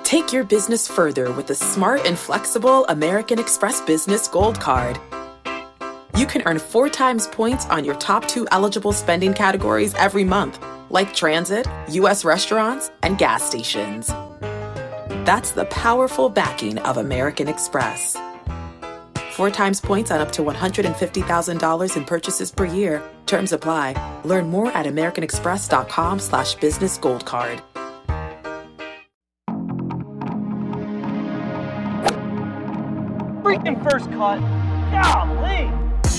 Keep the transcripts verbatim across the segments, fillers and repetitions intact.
Take your business further with the smart and flexible American Express Business Gold Card. You can earn four times points on your top two eligible spending categories every month, like transit, U S restaurants, and gas stations. That's the powerful backing of American Express. Four times points on up to one hundred fifty thousand dollars in purchases per year. Terms apply. Learn more at americanexpress.com slash business gold card. Freaking first cut. Golly.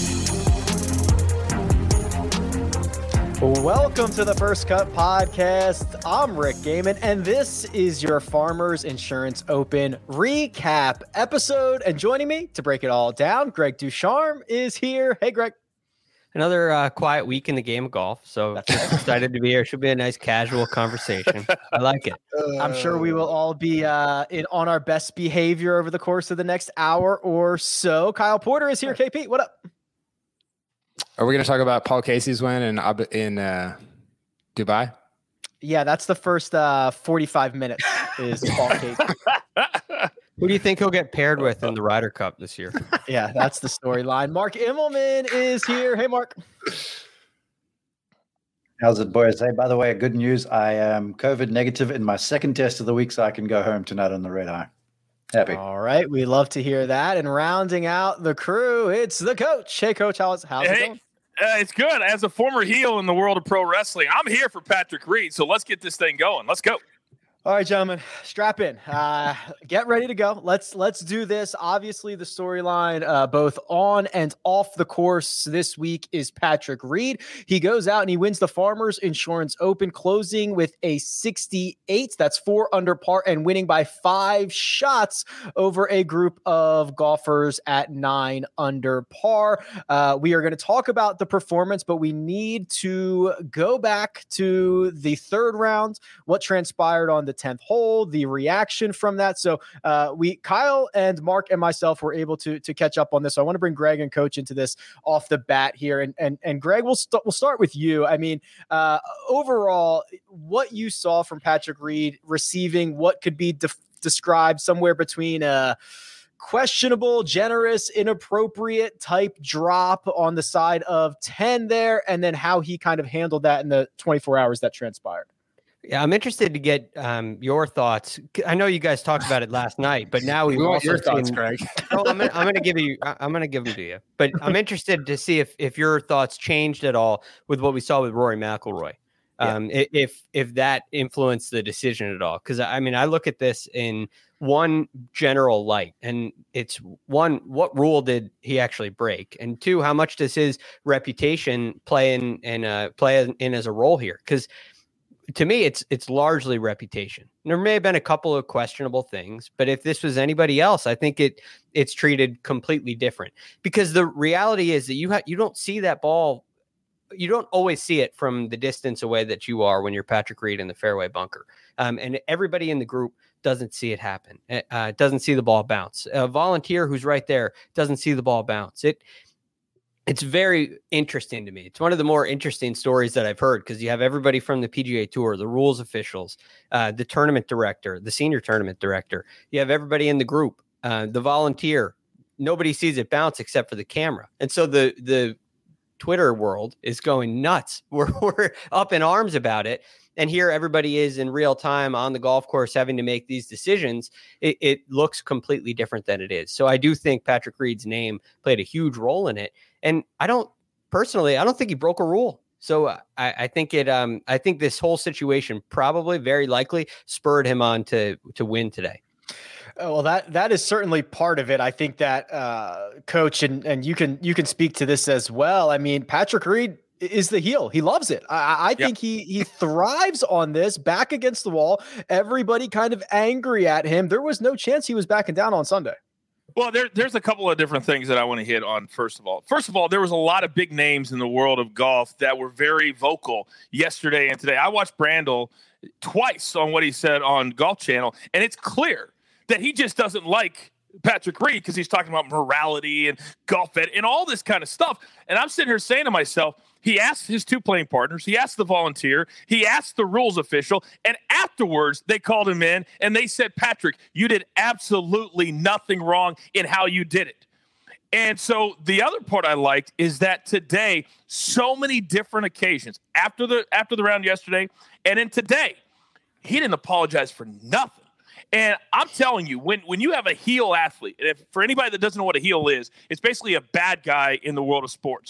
Welcome to the First Cut Podcast. I'm Rick Gaiman, and this is your Farmers Insurance Open recap episode. And joining me to break it all down, Greg Ducharme is here. Hey, Greg. Another uh, quiet week in the game of golf, so just excited to be here. Should be a nice casual conversation. I like it. Uh, I'm sure we will all be uh, in on our best behavior over the course of the next hour or so. Kyle Porter is here. K P, what up? Are we going to talk about Paul Casey's win in in uh, Dubai? Yeah, that's the first uh, forty-five minutes is Paul Casey. Who do you think he'll get paired with in the Ryder Cup this year? Yeah, that's the storyline. Mark Immelman is here. Hey, Mark. How's it, boys? Hey, by the way, good news. I am COVID negative in my second test of the week, so I can go home tonight on the red eye. Happy. All right. We love to hear that. And rounding out the crew, it's the coach. Hey, Coach, how's, how's hey, it going? Uh, it's good. As a former heel in the world of pro wrestling, I'm here for Patrick Reed, so let's get this thing going. Let's go. All right, gentlemen, strap in. Uh, get ready to go. Let's let's do this. Obviously, the storyline uh, both on and off the course this week is Patrick Reed. He goes out and he wins the Farmers Insurance Open, closing with a sixty-eight. That's four under par and winning by five shots over a group of golfers at nine under par. Uh, we are going to talk about the performance, but we need to go back to the third round, what transpired on the tenth hole, the reaction from that. So uh, we, Kyle and Mark and myself were able to to catch up on this. So I want to bring Greg and Coach into this off the bat here. And and and Greg, we'll, st- we'll start with you. I mean, uh, overall, what you saw from Patrick Reed receiving what could be de- described somewhere between a questionable, generous, inappropriate type drop on the side of ten there, and then how he kind of handled that in the twenty-four hours that transpired. Yeah, I'm interested to get um, your thoughts. I know you guys talked about it last night, but now we've we want also your thoughts, seen, Greg. oh, I'm gonna, I'm gonna give you. I'm gonna give them to you. But I'm interested to see if if your thoughts changed at all with what we saw with Rory McIlroy. Um, yeah. if if that influenced the decision at all, because I mean, I look at this in one general light, and it's one, what rule did he actually break, and two, how much does his reputation play in and uh, play in, in as a role here? Because to me, it's it's largely reputation. There may have been a couple of questionable things, but if this was anybody else, I think it it's treated completely different. Because the reality is that you ha- you don't see that ball, you don't always see it from the distance away that you are when you're Patrick Reed in the fairway bunker. Um, and everybody in the group doesn't see it happen. Uh, doesn't see the ball bounce. A volunteer who's right there doesn't see the ball bounce. It. It's very interesting to me. It's one of the more interesting stories that I've heard, because you have everybody from the P G A Tour, the rules officials, uh, the tournament director, the senior tournament director. You have everybody in the group, uh, the volunteer. Nobody sees it bounce except for the camera. And so the the Twitter world is going nuts. We're, we're up in arms about it. And here everybody is in real time on the golf course having to make these decisions. It, it looks completely different than it is. So I do think Patrick Reed's name played a huge role in it. And I don't personally, I don't think he broke a rule. So I, I think it, um, I think this whole situation probably very likely spurred him on to, to win today. Well, that that is certainly part of it. I think that uh, Coach, and and you can you can speak to this as well. I mean, Patrick Reed is the heel. He loves it. I, I think yeah. he he thrives on this, back against the wall. Everybody kind of angry at him. There was no chance he was backing down on Sunday. Well, there, there's a couple of different things that I want to hit on. First of all, first of all, there was a lot of big names in the world of golf that were very vocal yesterday and today. I watched Brandel twice on what he said on Golf Channel, and it's clear that he just doesn't like Patrick Reed because he's talking about morality and golf ed and all this kind of stuff. And I'm sitting here saying to myself, he asked his two playing partners, he asked the volunteer, he asked the rules official, and afterwards they called him in and they said, Patrick, you did absolutely nothing wrong in how you did it. And so the other part I liked is that today, so many different occasions after the after the round yesterday, and then today, he didn't apologize for nothing. And I'm telling you, when when you have a heel athlete, and if, for anybody that doesn't know what a heel is, it's basically a bad guy in the world of sports.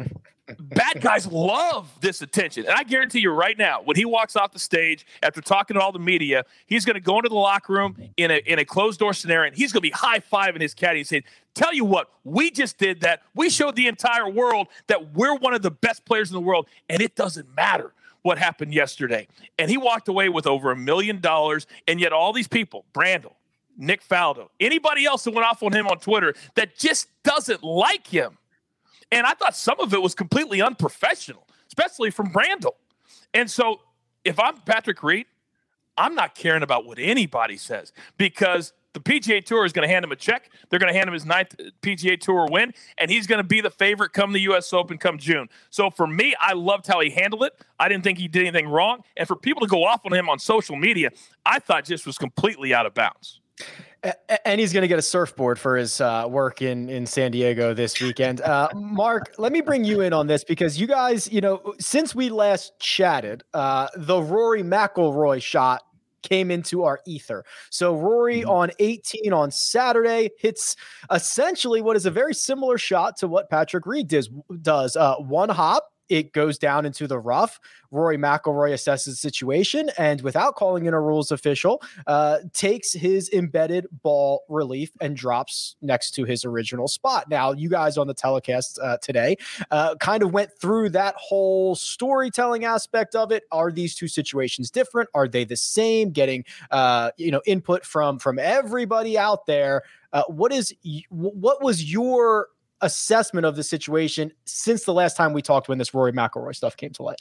Bad guys love this attention. And I guarantee you right now, when he walks off the stage after talking to all the media, he's going to go into the locker room in a in a closed-door scenario, and he's going to be high-fiving his caddy and saying, tell you what, we just did that. We showed the entire world that we're one of the best players in the world, and it doesn't matter what happened yesterday. And he walked away with over a million dollars, and yet all these people, Brandel, Nick Faldo, anybody else that went off on him on Twitter that just doesn't like him. And I thought some of it was completely unprofessional, especially from Brandel. And so if I'm Patrick Reed, I'm not caring about what anybody says because the P G A Tour is going to hand him a check. They're going to hand him his ninth P G A Tour win, and he's going to be the favorite come the U S Open come June. So for me, I loved how he handled it. I didn't think he did anything wrong. And for people to go off on him on social media, I thought just was completely out of bounds. And he's going to get a surfboard for his uh, work in, in San Diego this weekend. Uh, Mark, let me bring you in on this because you guys, you know, since we last chatted, uh, the Rory McIlroy shot came into our ether. So Rory on eighteen on Saturday hits essentially what is a very similar shot to what Patrick Reed does. does uh, one hop. It goes down into the rough. Rory McIlroy assesses the situation and without calling in a rules official, uh, takes his embedded ball relief and drops next to his original spot. Now, you guys on the telecast uh, today uh, kind of went through that whole storytelling aspect of it. Are these two situations different? Are they the same? Getting uh, you know input from from everybody out there. Uh, what is what was your assessment of the situation since the last time we talked when this Rory McIlroy stuff came to light?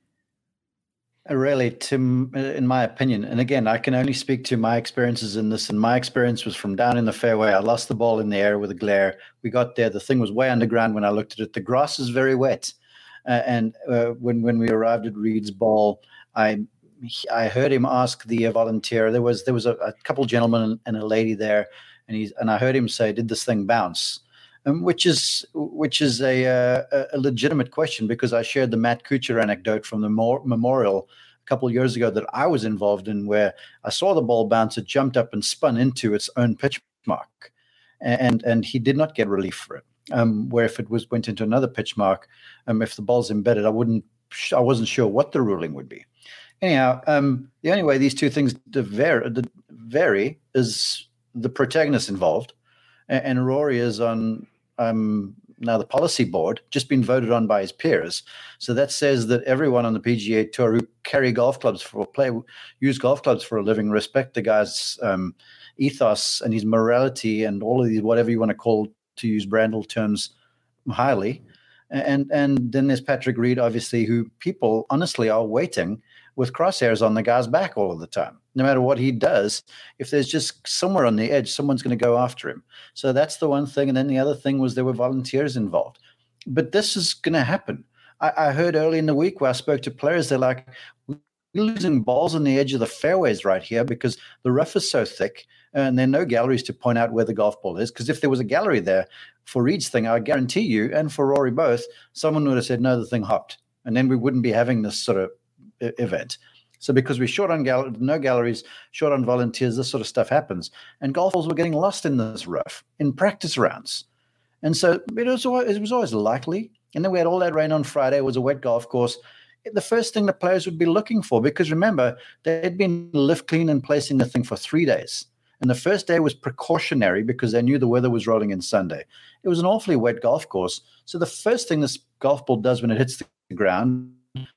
Really, Tim, in my opinion, and again, I can only speak to my experiences in this, and my experience was from down in the fairway. I lost the ball in the air with a glare. We got there. The thing was way underground when I looked at it. The grass is very wet. Uh, and uh, when, when we arrived at Reed's ball, I I heard him ask the volunteer. There was there was a, a couple gentlemen and a lady there, and he's and I heard him say, "Did this thing bounce?" Um, which is which is a, uh, a legitimate question because I shared the Matt Kuchar anecdote from the Mor- Memorial a couple of years ago that I was involved in, where I saw the ball bounce, it jumped up and spun into its own pitch mark, and and he did not get relief for it. Um, where if it was went into another pitch mark, um, if the ball's embedded, I wouldn't, I wasn't sure what the ruling would be. Anyhow, um, the only way these two things vary, vary is the protagonist involved, and, and Rory is on. Um, now the policy board just been voted on by his peers. So that says that everyone on the P G A Tour who carry golf clubs for play, use golf clubs for a living, respect the guy's um, ethos and his morality and all of these, whatever you want to call, to use Brandel terms, highly. And, and then there's Patrick Reed, obviously, who people honestly are waiting with crosshairs on the guy's back all of the time. No matter what he does, if there's just somewhere on the edge, someone's going to go after him. So that's the one thing. And then the other thing was there were volunteers involved. But this is going to happen. I, I heard early in the week where I spoke to players, they're like, we're losing balls on the edge of the fairways right here because the rough is so thick and there are no galleries to point out where the golf ball is. Because if there was a gallery there for Reed's thing, I guarantee you, and for Rory both, someone would have said, no, the thing hopped. And then we wouldn't be having this sort of event. So because we're short on gal- no galleries, short on volunteers, this sort of stuff happens. And golfers were getting lost in this rough in practice rounds. And so it was, always, it was always likely. And then we had all that rain on Friday. It was a wet golf course. The first thing the players would be looking for, because remember, they'd been lift clean and placing the thing for three days. And the first day was precautionary because they knew the weather was rolling in Sunday. It was an awfully wet golf course. So the first thing this golf ball does when it hits the ground,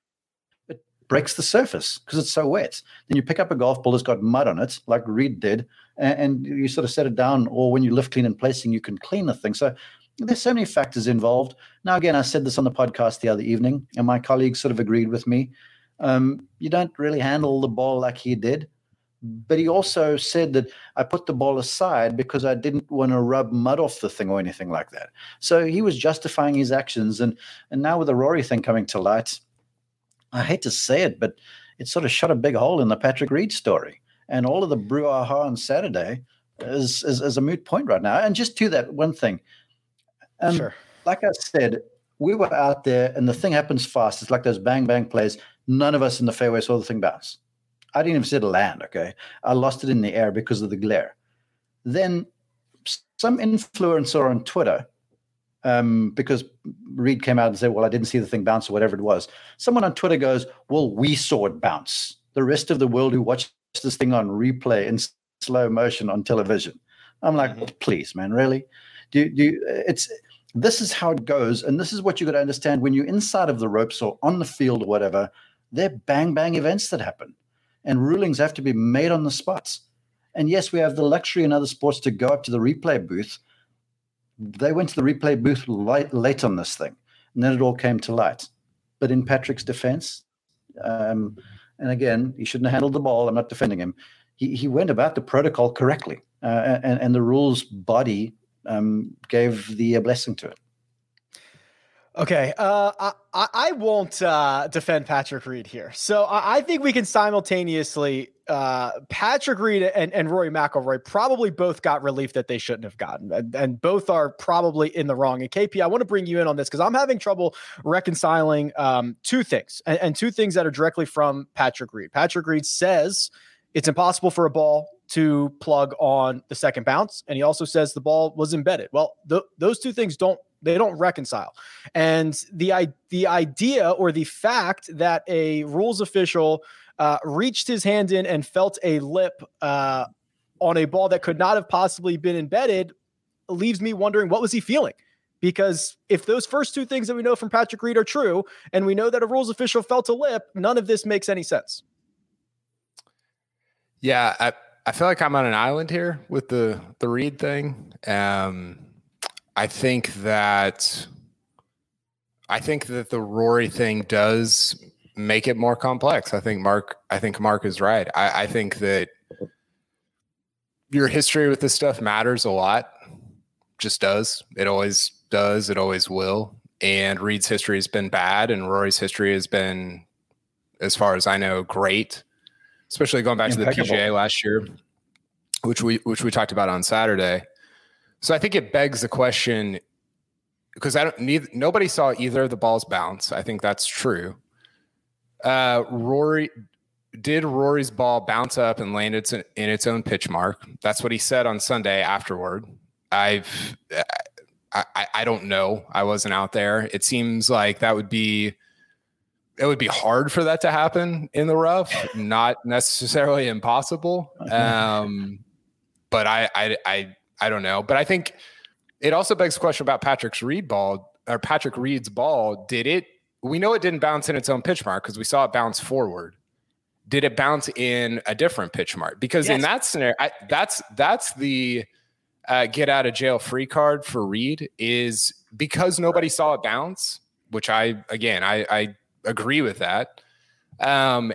it breaks the surface because it's so wet. Then you pick up a golf ball that's got mud on it, like Reed did, and, and you sort of set it down, or when you lift clean and placing, you can clean the thing. So there's so many factors involved. Now, again, I said this on the podcast the other evening, and my colleagues sort of agreed with me. Um, you don't really handle the ball like he did, but he also said that I put the ball aside because I didn't want to rub mud off the thing or anything like that. So he was justifying his actions. And, and now with the Rory thing coming to light, I hate to say it, but it sort of shot a big hole in the Patrick Reed story. And all of the brouhaha on Saturday is, is, is a moot point right now. And just to that one thing, um, sure. like I said, we were out there and the thing happens fast. It's like those bang, bang plays. None of us in the fairway saw the thing bounce. I didn't even see it land, okay? I lost it in the air because of the glare. Then some influencer on Twitter, um, because Reed came out and said, well, I didn't see the thing bounce or whatever it was. Someone on Twitter goes, well, we saw it bounce. The rest of the world who watched this thing on replay in slow motion on television. I'm like, mm-hmm. please, man, really? Do, do you, it's this is how it goes, and this is what you got to understand when you're inside of the ropes or on the field or whatever. They're bang bang events that happen, and rulings have to be made on the spots. And yes, we have the luxury in other sports to go up to the replay booth. They went to the replay booth late, late on this thing, and then it all came to light. But in Patrick's defense, um, and again, he shouldn't have handled the ball. I'm not defending him. He he went about the protocol correctly, uh, and, and the rules body um, gave the uh, blessing to it. Okay, uh, I, I won't uh, defend Patrick Reed here. So I, I think we can simultaneously uh, Patrick Reed and, and Rory McIlroy probably both got relief that they shouldn't have gotten, and, and both are probably in the wrong. And K P, I want to bring you in on this because I'm having trouble reconciling um, two things, and, and two things that are directly from Patrick Reed. Patrick Reed says it's impossible for a ball to plug on the second bounce, and he also says the ball was embedded. Well, th- those two things don't They don't reconcile. And the, the idea or the fact that a rules official uh, reached his hand in and felt a lip uh, on a ball that could not have possibly been embedded leaves me wondering, what was he feeling? Because if those first two things that we know from Patrick Reed are true, and we know that a rules official felt a lip, none of this makes any sense. Yeah, I, I feel like I'm on an island here with the, the Reed thing. Um, I think that I think that the Rory thing does make it more complex. I think Mark I think Mark is right. I, I think that your history with this stuff matters a lot. Just does. It always does. It always will. And Reed's history has been bad, and Rory's history has been, as far as I know, great. Especially going back Impeccable. to the P G A last year, which we which we talked about on Saturday. So I think it begs the question, because I don't need nobody saw either of the balls bounce. I think that's true. Uh, Rory did Rory's ball bounce up and land its in its own pitch mark? That's what he said on Sunday afterward. I've I, I don't know. I wasn't out there. It seems like that would be it would be hard for that to happen in the rough, not necessarily impossible. Um, but I I I. I don't know, but I think it also begs the question about Patrick's Reed ball or Patrick Reed's ball. Did it, we know it didn't bounce in its own pitch mark because we saw it bounce forward. Did it bounce in a different pitch mark? Because yes. in that scenario, I, that's, that's the uh, get out of jail free card for Reed, is because nobody saw it bounce, which I, again, I, I agree with that. Um,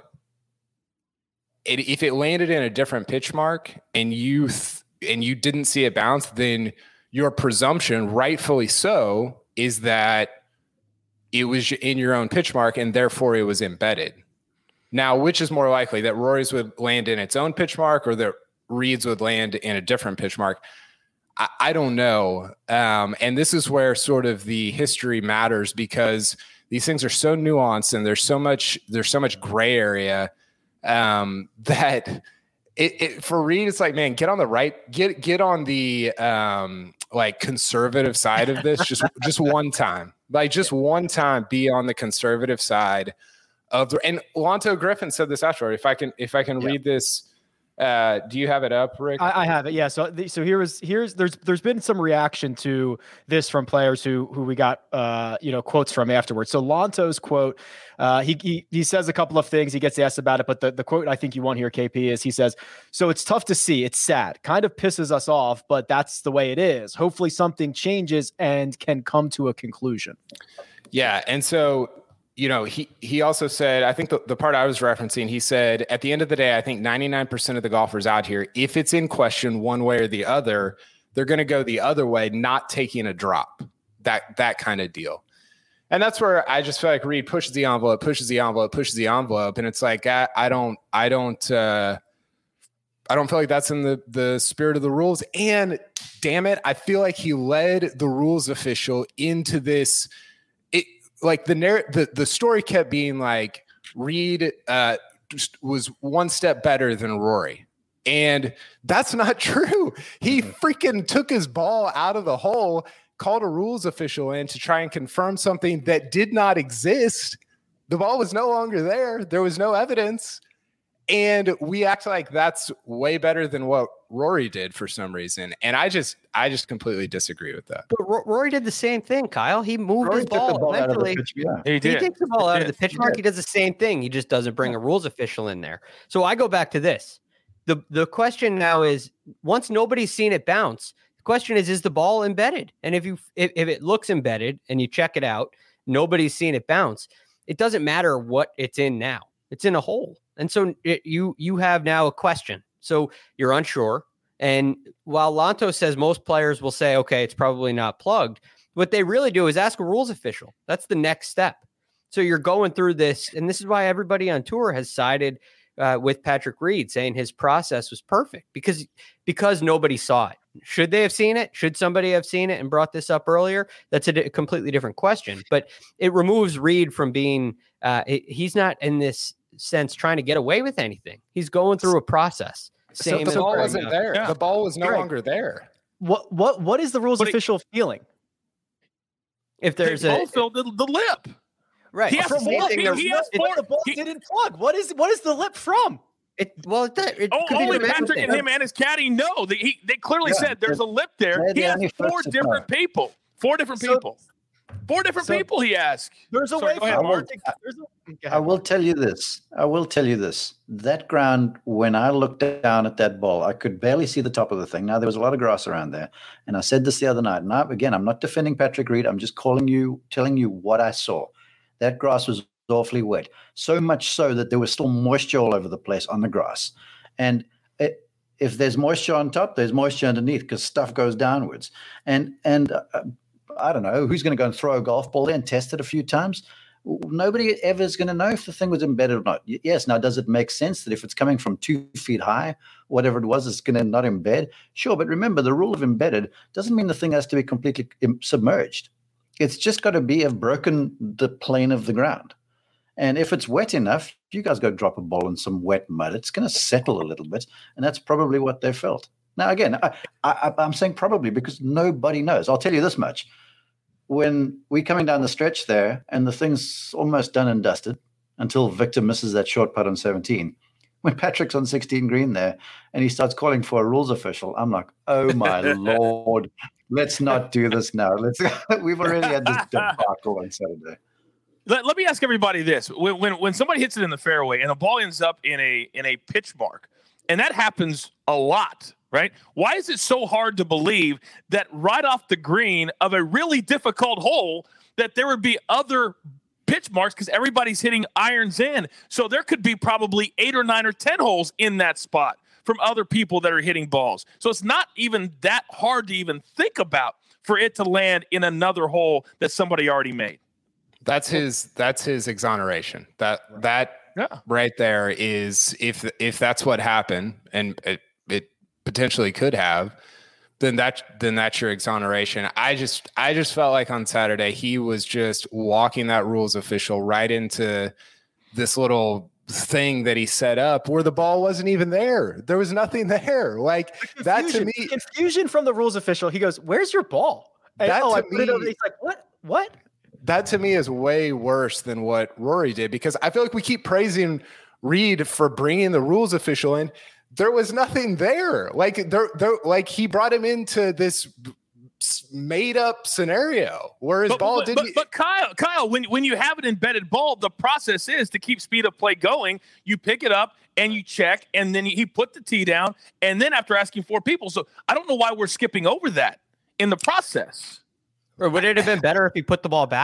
it, if it landed in a different pitch mark and you, th- and you didn't see it bounce, then your presumption, rightfully so, is that it was in your own pitch mark and therefore it was embedded. Now, which is more likely, that Rory's would land in its own pitch mark or that Reed's would land in a different pitch mark? I, I don't know. Um, and this is where sort of the history matters, because these things are so nuanced and there's so much, there's so much gray area um, that It, it for Reed, it's like, man, get on the right, get get on the um, like conservative side of this. Just just one time, like just one time, be on the conservative side of the. And Lonto Griffin said this afterward. If I can, if I can yeah. read this. Uh, do you have it up, Rick? I, I have it. Yeah. So, the, so here is here's there's there's been some reaction to this from players who who we got uh you know quotes from afterwards. So Lonto's quote, uh, he he he says a couple of things. He gets asked about it, but the the quote I think you want here, K P, is he says, "So it's tough to see. It's sad. Kind of pisses us off, but that's the way it is. Hopefully something changes and can come to a conclusion." Yeah, and so you know, he he also said, I think the, the part I was referencing, he said, at the end of the day, I think ninety-nine percent of the golfers out here, if it's in question one way or the other, they're going to go the other way, not taking a drop, that that kind of deal. And that's where I just feel like Reed pushes the envelope, pushes the envelope, pushes the envelope. And it's like, I, I don't, I don't, uh, I don't feel like that's in the, the spirit of the rules. And damn it, I feel like he led the rules official into this. It like the narr- the, the story kept being like Reed uh, just was one step better than Rory. And that's not true. He freaking took his ball out of the hole, called a rules official in to try and confirm something that did not exist. The ball was no longer there. There was no evidence. And we act like that's way better than what Rory did for some reason. And I just I just completely disagree with that. But R- Rory did the same thing, Kyle. He moved Rory his took the ball, ball out of the eventually. pitch, yeah. He He did. takes the ball He out of the did. pitch mark. He does the same thing. He just doesn't bring a rules official in there. So I go back to this. The the question now is, once nobody's seen it bounce, the question is, is the ball embedded? And if you if, if it looks embedded and you check it out, nobody's seen it bounce. It doesn't matter what it's in now. It's in a hole. And so it, you you have now a question. So you're unsure. And while Lanto says most players will say, okay, it's probably not plugged, what they really do is ask a rules official. That's the next step. So you're going through this, and this is why everybody on tour has sided uh, with Patrick Reed, saying his process was perfect because because nobody saw it. Should they have seen it? Should somebody have seen it and brought this up earlier? That's a di- completely different question. But it removes Reed from being uh, it, he's not in this sense trying to get away with anything. He's going through a process. Same So as the ball Greg. wasn't there. Yeah. The ball was no Greg. longer there. What what what is the rules But it- official feeling? If there's They a both filled the, the lip. right, He has From to- what? he- They're- he has it- four- The ball he- didn't plug. What is what is the lip from? It, well, it, it Oh, could be only from Patrick anything. and him and his caddy know. They, he, they clearly Yeah, said there's a lip there. they're He the has only four folks that different know. people. Four different So- people. Four different so- people he asked. There's a Sorry, way go ahead, for Mark. Mark. There's a, go I ahead, will Mark. tell you this. I will tell you this. That ground, when I looked down at that ball, I could barely see the top of the thing. Now, there was a lot of grass around there. And I said this the other night. And I, again, I'm not defending Patrick Reed. I'm just calling you, telling you what I saw. That grass was awfully wet. So much so that there was still moisture all over the place on the grass. And it, if there's moisture on top, there's moisture underneath because stuff goes downwards. And, and uh, I don't know, who's going to go and throw a golf ball there and test it a few times? Nobody ever is going to know if the thing was embedded or not. Y- Yes. Now, does it make sense that if it's coming from two feet high, whatever it was, it's going to not embed? Sure. But remember, the rule of embedded doesn't mean the thing has to be completely im- submerged. It's just got to be have broken the plane of the ground. And if it's wet enough, you guys go drop a ball in some wet mud, it's going to settle a little bit. And that's probably what they felt. Now, again, I, I, I'm saying probably because nobody knows. I'll tell you this much. When we're coming down the stretch there and the thing's almost done and dusted until Victor misses that short putt on seventeen, when Patrick's on sixteen green there and he starts calling for a rules official, I'm like, oh my Lord, let's not do this now. Let's. We've already had this debacle on Saturday. Let, let me ask everybody this: when, when when somebody hits it in the fairway and the ball ends up in a in a pitch mark, and that happens a lot, right? Why is it so hard to believe that right off the green of a really difficult hole that there would be other pitch marks because everybody's hitting irons in? So there could be probably eight or nine or ten holes in that spot from other people that are hitting balls. So it's not even that hard to even think about for it to land in another hole that somebody already made. That's his that's his exoneration. That that Yeah. right there is if if that's what happened and it, it potentially could have, then that then that's your exoneration. I just I just felt like on Saturday he was just walking that rules official right into this little thing that he set up where the ball wasn't even there. There was nothing there. Like that to Confusion. me Confusion from the rules official. He goes, "Where's your ball?" And, That oh, to I put it over. me- He's like, "What? What?" that to me is way worse than what Rory did because I feel like we keep praising Reed for bringing the rules official in. There was nothing there. Like there, there, like he brought him into this made up scenario where his But, ball but, didn't. but, but Kyle, Kyle, when when you have an embedded ball, the process is to keep speed of play going. You pick it up and you check, and then he put the tee down, and then after asking four people, so I don't know why we're skipping over that in the process. Or would it have been better if he put the ball back?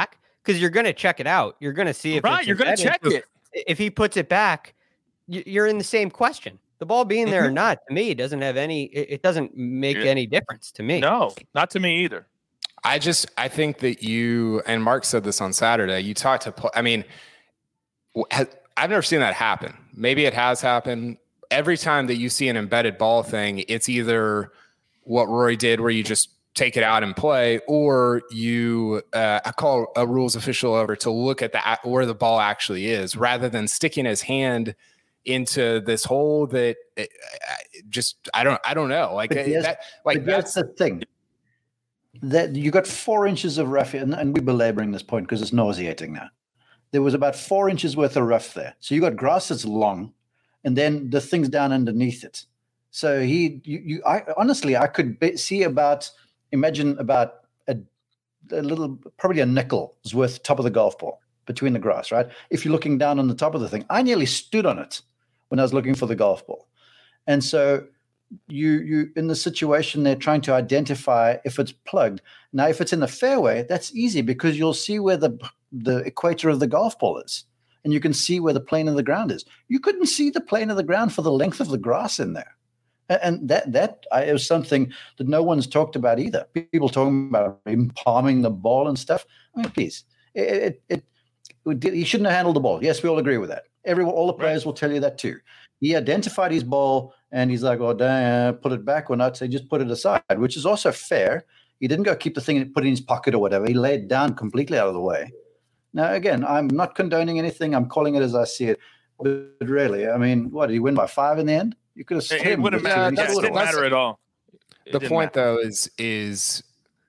because you're going to check it out. You're going to see if right. it's You're going to check it. If he puts it back, you're in the same question. The ball being there or not, to me, doesn't have any. It doesn't make Yeah. any difference to me. No, not to me either. I just, I think that you, and Mark said this on Saturday, you talked to, I mean, I've never seen that happen. Maybe it has happened. Every time that you see an embedded ball thing, it's either what Rory did where you just take it out and play, or you uh, I call a rules official over to look at the where the ball actually is, rather than sticking his hand into this hole that uh, just I don't I don't know like yes, that like that's the thing that you got four inches of rough, and, and we're belaboring this point because it's nauseating now. There was about four inches worth of rough there, so you got grass that's long, and then the thing's down underneath it. So he, you, you I honestly I could be, see about. Imagine about a, a little, probably a nickel's worth top of the golf ball between the grass, right? If you're looking down on the top of the thing, I nearly stood on it when I was looking for the golf ball. And so you, you in the situation, they're trying to identify if it's plugged. Now, if it's in the fairway, that's easy because you'll see where the, the equator of the golf ball is, and you can see where the plane of the ground is. You couldn't see the plane of the ground for the length of the grass in there. And that that is something that no one's talked about either. People talking about him palming the ball and stuff. I mean, please, it, it, it, he shouldn't have handled the ball. Yes, we all agree with that. Everyone, all the players will tell you that too. He identified his ball, and he's like, "Oh, damn, put it back or not?" Say, just put it aside, which is also fair. He didn't go keep the thing and put it in his pocket or whatever. He laid it down completely out of the way. Now, again, I'm not condoning anything. I'm calling it as I see it. But really, I mean, what did he win by five in the end? You could have. It, it wouldn't matter. Yeah, It didn't matter at all. It the didn't point matter. though is is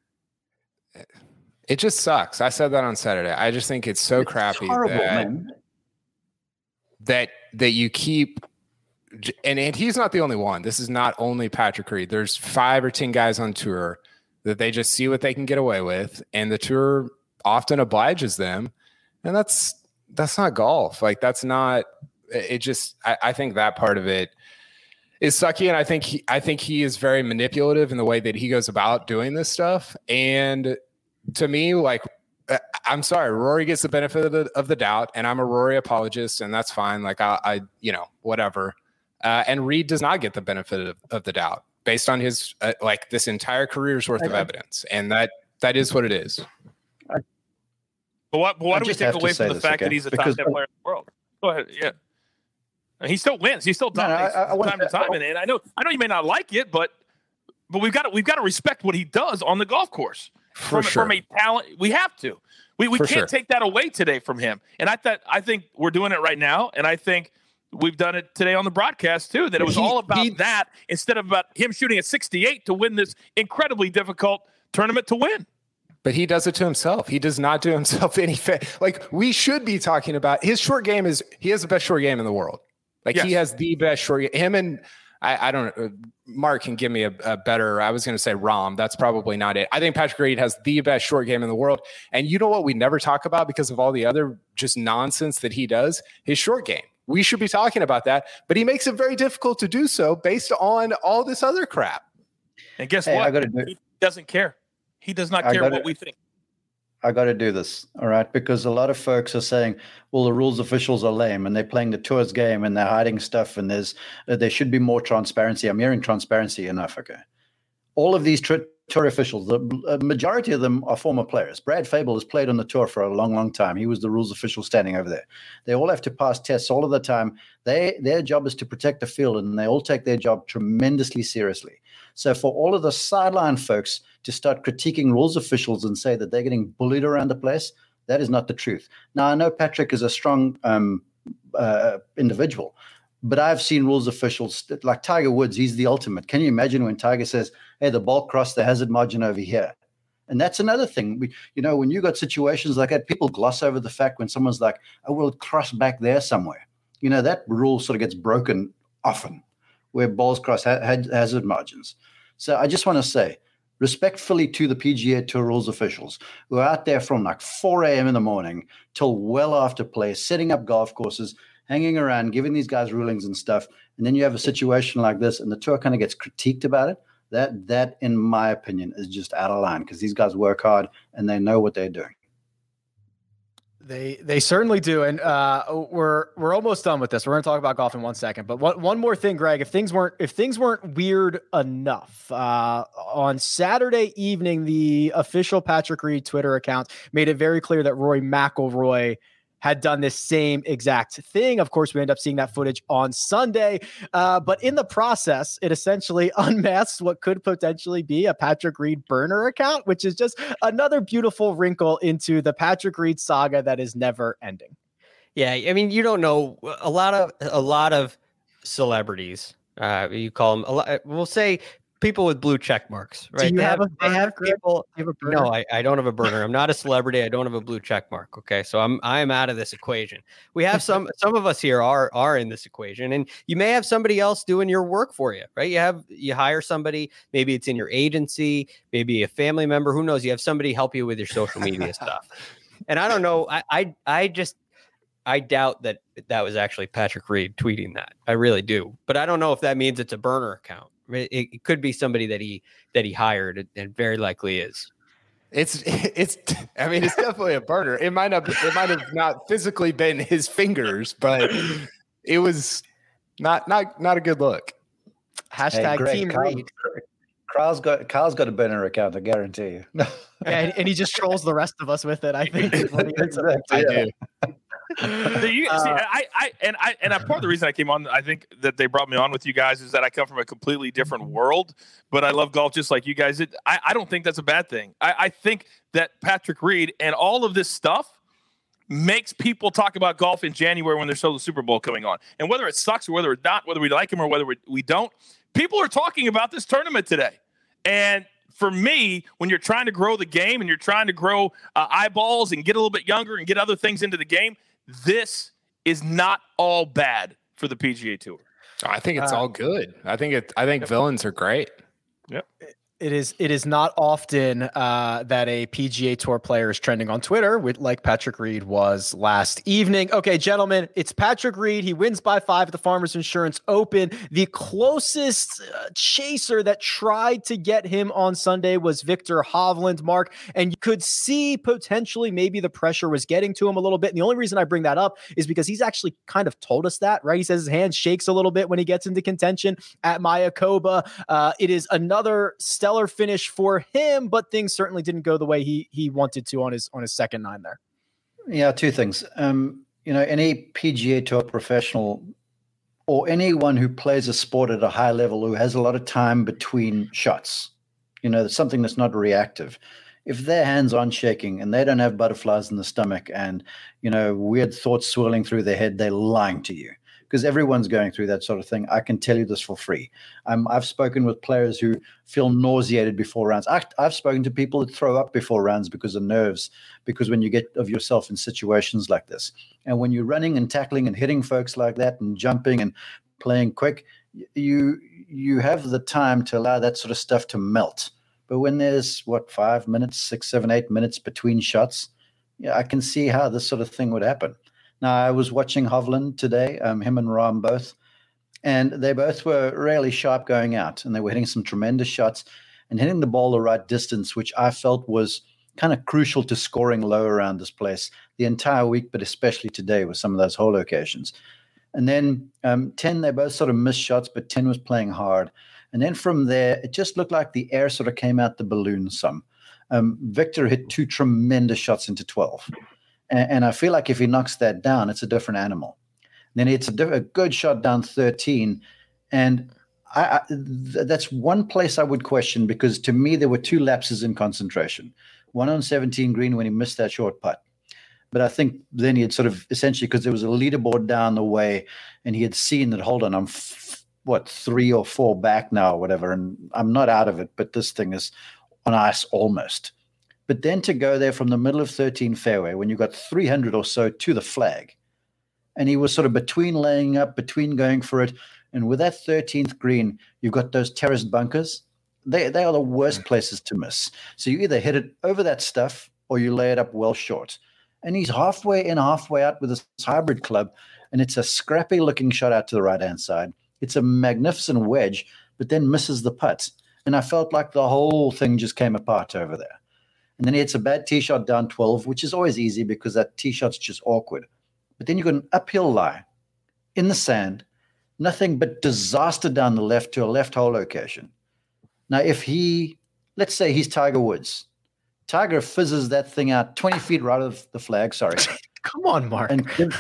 it just sucks. I said that on Saturday. I just think it's so It's crappy horrible, that, man. that that you keep and, and he's not the only one. This is not only Patrick Reed. There's five or ten guys on tour that they just see what they can get away with, and the tour often obliges them. And that's that's not golf. Like that's not it just I, I think that part of it is sucky, and I think he, I think he is very manipulative in the way that he goes about doing this stuff. And to me, like, I'm sorry, Rory gets the benefit of the, of the doubt, and I'm a Rory apologist, and that's fine. Like, I, I you know, whatever. Uh, and Reed does not get the benefit of, of the doubt based on his uh, like this entire career's worth of evidence, and that that is what it is. But what? But why I do we just take have to away say from the this, fact okay? that he's a top Because- ten player in the world? Go ahead. Yeah. And he still wins. He still No, no, dominates I- I from want time to to- time. And, and I know, I know you may not like it, but but we've got to we've got to respect what he does on the golf course. For from, sure. from a talent, we have to. We we For can't sure. take that away today from him. And I thought I think we're doing it right now. And I think we've done it today on the broadcast too. That it was He- all about he- that instead of about him shooting at sixty-eight to win this incredibly difficult tournament to win. But he does it to himself. He does not do himself any fa- like we should be talking about his short game is he has the best short game in the world. Like he Yes. has the best short game. Him and I, I don't know. Mark can give me a, a better. I was going to say Rahm. That's probably not it. I think Patrick Reed has the best short game in the world. And you know what? We never talk about because of all the other just nonsense that he does. His short game. We should be talking about that, but he makes it very difficult to do so based on all this other crap. And guess Hey, I what? gotta do- He doesn't care. He does not I care gotta- what we think. I got to do this, all right? Because a lot of folks are saying, well, the rules officials are lame and they're playing the tour's game and they're hiding stuff and there's uh, there should be more transparency. I'm hearing transparency enough, okay? All of these tr- tour officials, the uh, majority of them are former players. Brad Fable has played on the tour for a long, long time. He was the rules official standing over there. They all have to pass tests all of the time. They Their job is to protect the field, and they all take their job tremendously seriously. So for all of the sideline folks to start critiquing rules officials and say that they're getting bullied around the place, that is not the truth. Now, I know Patrick is a strong um, uh, individual, but I've seen rules officials like Tiger Woods. He's the ultimate. Can you imagine when Tiger says, hey, the ball crossed the hazard margin over here? And that's another thing. We, you know, when you got situations like that, people gloss over the fact when someone's like, oh, well, it crossed back there somewhere. You know, that rule sort of gets broken often where balls cross ha- hazard margins. So I just want to say, respectfully to the P G A Tour rules officials who are out there from like four a.m. in the morning till well after play, setting up golf courses, hanging around, giving these guys rulings and stuff. And then you have a situation like this and the tour kind of gets critiqued about it. That, that in my opinion, is just out of line because these guys work hard and they know what they're doing. They they certainly do, and uh, we're we're almost done with this. We're going to talk about golf in one second, but one one more thing, Greg. If things weren't if things weren't weird enough, uh, on Saturday evening, the official Patrick Reed Twitter account made it very clear that Rory McIlroy had done this same exact thing. Of course, we end up seeing that footage on Sunday. Uh, but in the process, it essentially unmasks what could potentially be a Patrick Reed burner account, which is just another beautiful wrinkle into the Patrick Reed saga that is never ending. Yeah, I mean, you don't know a lot of a lot of celebrities. Uh, you call them a lot. We'll say people with blue check marks, right? Do you they have, have, a they have Greg? people. Do you have a burner? No, I, I don't have a burner. I'm not a celebrity. I don't have a blue check mark. Okay, so I'm I'm out of this equation. We have some some of us here are are in this equation, and you may have somebody else doing your work for you, right? You have you hire somebody. Maybe it's in your agency. Maybe a family member. Who knows? You have somebody help you with your social media stuff. And I don't know. I I, I just. I doubt that that was actually Patrick Reed tweeting that. I really do. But I don't know if that means it's a burner account. It, it could be somebody that he that he hired, and very likely is. It's it's. I mean, it's definitely a burner. It might not. It might have not physically been his fingers, but it was not not not a good look. Hashtag Hey, Greg, Team Kyle- Reed. Kyle's got Kyle's got a burner account, I guarantee you. Yeah, and, and he just trolls the rest of us with it. I think. is what he ends up I doing. do. So you, see, Uh, I, I, and I, and I, part of the reason I came on, I think that they brought me on with you guys is that I come from a completely different world, but I love golf just like you guys did. I, I don't think that's a bad thing. I, I think that Patrick Reed and all of this stuff makes people talk about golf in January when there's still the Super Bowl coming on. And whether it sucks or whether it's not, whether we like him or whether we, we don't, people are talking about this tournament today. And for me, when you're trying to grow the game and you're trying to grow uh, eyeballs and get a little bit younger and get other things into the game, this is not all bad for the P G A Tour. I think it's Uh, all good. I think it. I think villains are great. It is it is not often uh, that a P G A Tour player is trending on Twitter, with, like Patrick Reed was last evening. Okay, gentlemen, it's Patrick Reed. He wins by five at the Farmers Insurance Open. The closest uh, chaser that tried to get him on Sunday was Victor Hovland, Mark, and you could see potentially maybe the pressure was getting to him a little bit. And the only reason I bring that up is because he's actually kind of told us that, right? He says his hand shakes a little bit when he gets into contention at Mayakoba. Uh, it is another stellar finish for him, but things certainly didn't go the way he he wanted to on his on his second nine there. Yeah, two things. Um, you know, any P G A Tour professional or anyone who plays a sport at a high level who has a lot of time between shots, you know, something that's not reactive. If their hands aren't shaking and they don't have butterflies in the stomach and, you know, weird thoughts swirling through their head, they're lying to you. Because everyone's going through that sort of thing. I can tell you this for free. Um, I've spoken with players who feel nauseated before rounds. I, I've spoken to people that throw up before rounds because of nerves, because when you get of yourself in situations like this. And when you're running and tackling and hitting folks like that and jumping and playing quick, you you have the time to allow that sort of stuff to melt. But when there's, what, five minutes, six, seven, eight minutes between shots, yeah, I can see how this sort of thing would happen. Now, I was watching Hovland today, um, him and Rahm both, and they both were really sharp going out, and they were hitting some tremendous shots and hitting the ball the right distance, which I felt was kind of crucial to scoring low around this place the entire week, but especially today with some of those hole locations. And then um, ten, they both sort of missed shots, but ten was playing hard. And then from there, it just looked like the air sort of came out the balloon some. Um, Victor hit two tremendous shots into twelve. And I feel like if he knocks that down, it's a different animal. Then it's a, diff- a good shot down thirteen. And I, I, th- that's one place I would question, because to me, there were two lapses in concentration. One on seventeen green when he missed that short putt. But I think then he had sort of essentially, because there was a leaderboard down the way and he had seen that, hold on, I'm f- what, three or four back now or whatever. And I'm not out of it, but this thing is on ice almost. But then to go there from the middle of thirteen fairway when you got three hundred or so to the flag, and he was sort of between laying up, between going for it. And with that thirteenth green, you've got those terraced bunkers. They, they are the worst places to miss. So you either hit it over that stuff or you lay it up well short. And he's halfway in, halfway out with this hybrid club, and it's a scrappy looking shot out to the right-hand side. It's a magnificent wedge, but then misses the putt. And I felt like the whole thing just came apart over there. And then he hits a bad tee shot down twelve, which is always easy because that tee shot's just awkward. But then you got an uphill lie in the sand, nothing but disaster down the left to a left hole location. Now, if he, let's say he's Tiger Woods, Tiger fizzes that thing out twenty feet right of the flag, sorry. Come on, Mark. And gives,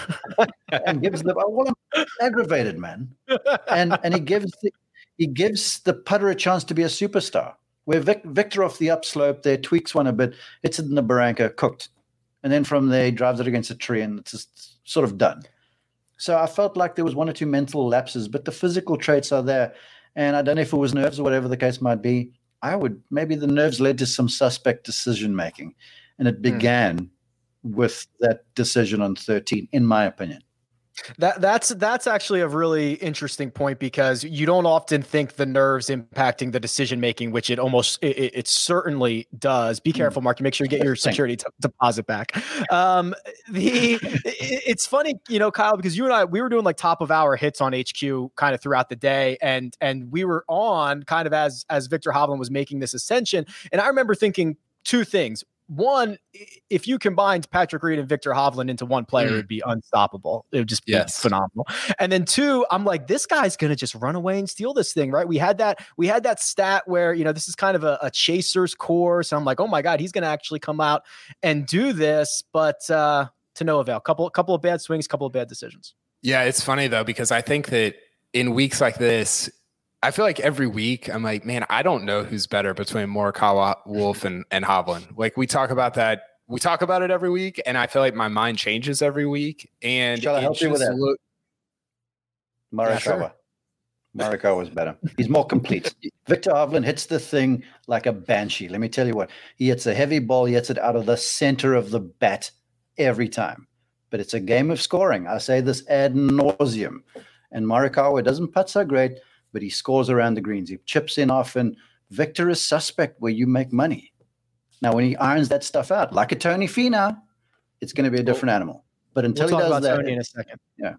and gives the, well, I'm aggravated, man. And and he gives the, he gives the putter a chance to be a superstar. Where Vic, Victor off the upslope there tweaks one a bit, hits it in the barranca, cooked. And then from there, he drives it against a tree and it's just sort of done. So I felt like there was one or two mental lapses, but the physical traits are there. And I don't know if it was nerves or whatever the case might be. I would, maybe the nerves led to some suspect decision-making. And it began mm. with that decision on thirteen, in my opinion. That that's that's actually a really interesting point because you don't often think the nerves impacting the decision making, which it almost it, it certainly does. Be careful, Mark. You make sure you get your security t- deposit back. Um, the it, it's funny, you know, Kyle, because you and I we were doing like top of hour hits on H Q kind of throughout the day, and and we were on kind of as as Viktor Hovland was making this ascension, and I remember thinking two things. One, if you combined Patrick Reed and Viktor Hovland into one player, mm. it would be unstoppable. It would just be yes. phenomenal. And then two, I'm like, this guy's going to just run away and steal this thing, right? We had that, we had that stat where, you know, this is kind of a, a chaser's course. I'm like, oh my God, he's going to actually come out and do this, but uh, to no avail. Couple, couple of bad swings, couple of bad decisions. Yeah, it's funny though, because I think that in weeks like this, I feel like every week I'm like, man, I don't know who's better between Morikawa, Wolff, and, and Hovland. Like we talk about that. We talk about it every week, and I feel like my mind changes every week. And shall I help you with that? Look, Morikawa. Yeah, sure. Morikawa is better. He's more complete. Viktor Hovland hits the thing like a banshee. Let me tell you what. He hits a heavy ball. He hits it out of the center of the bat every time. But it's a game of scoring. I say this ad nauseum. And Morikawa doesn't putt so great, but he scores around the greens. He chips in often. Victor is suspect where you make money. Now, when he irons that stuff out, like a Tony Finau, it's going to be a different animal. But until we'll he talk does about that, Tony in a second. Yeah,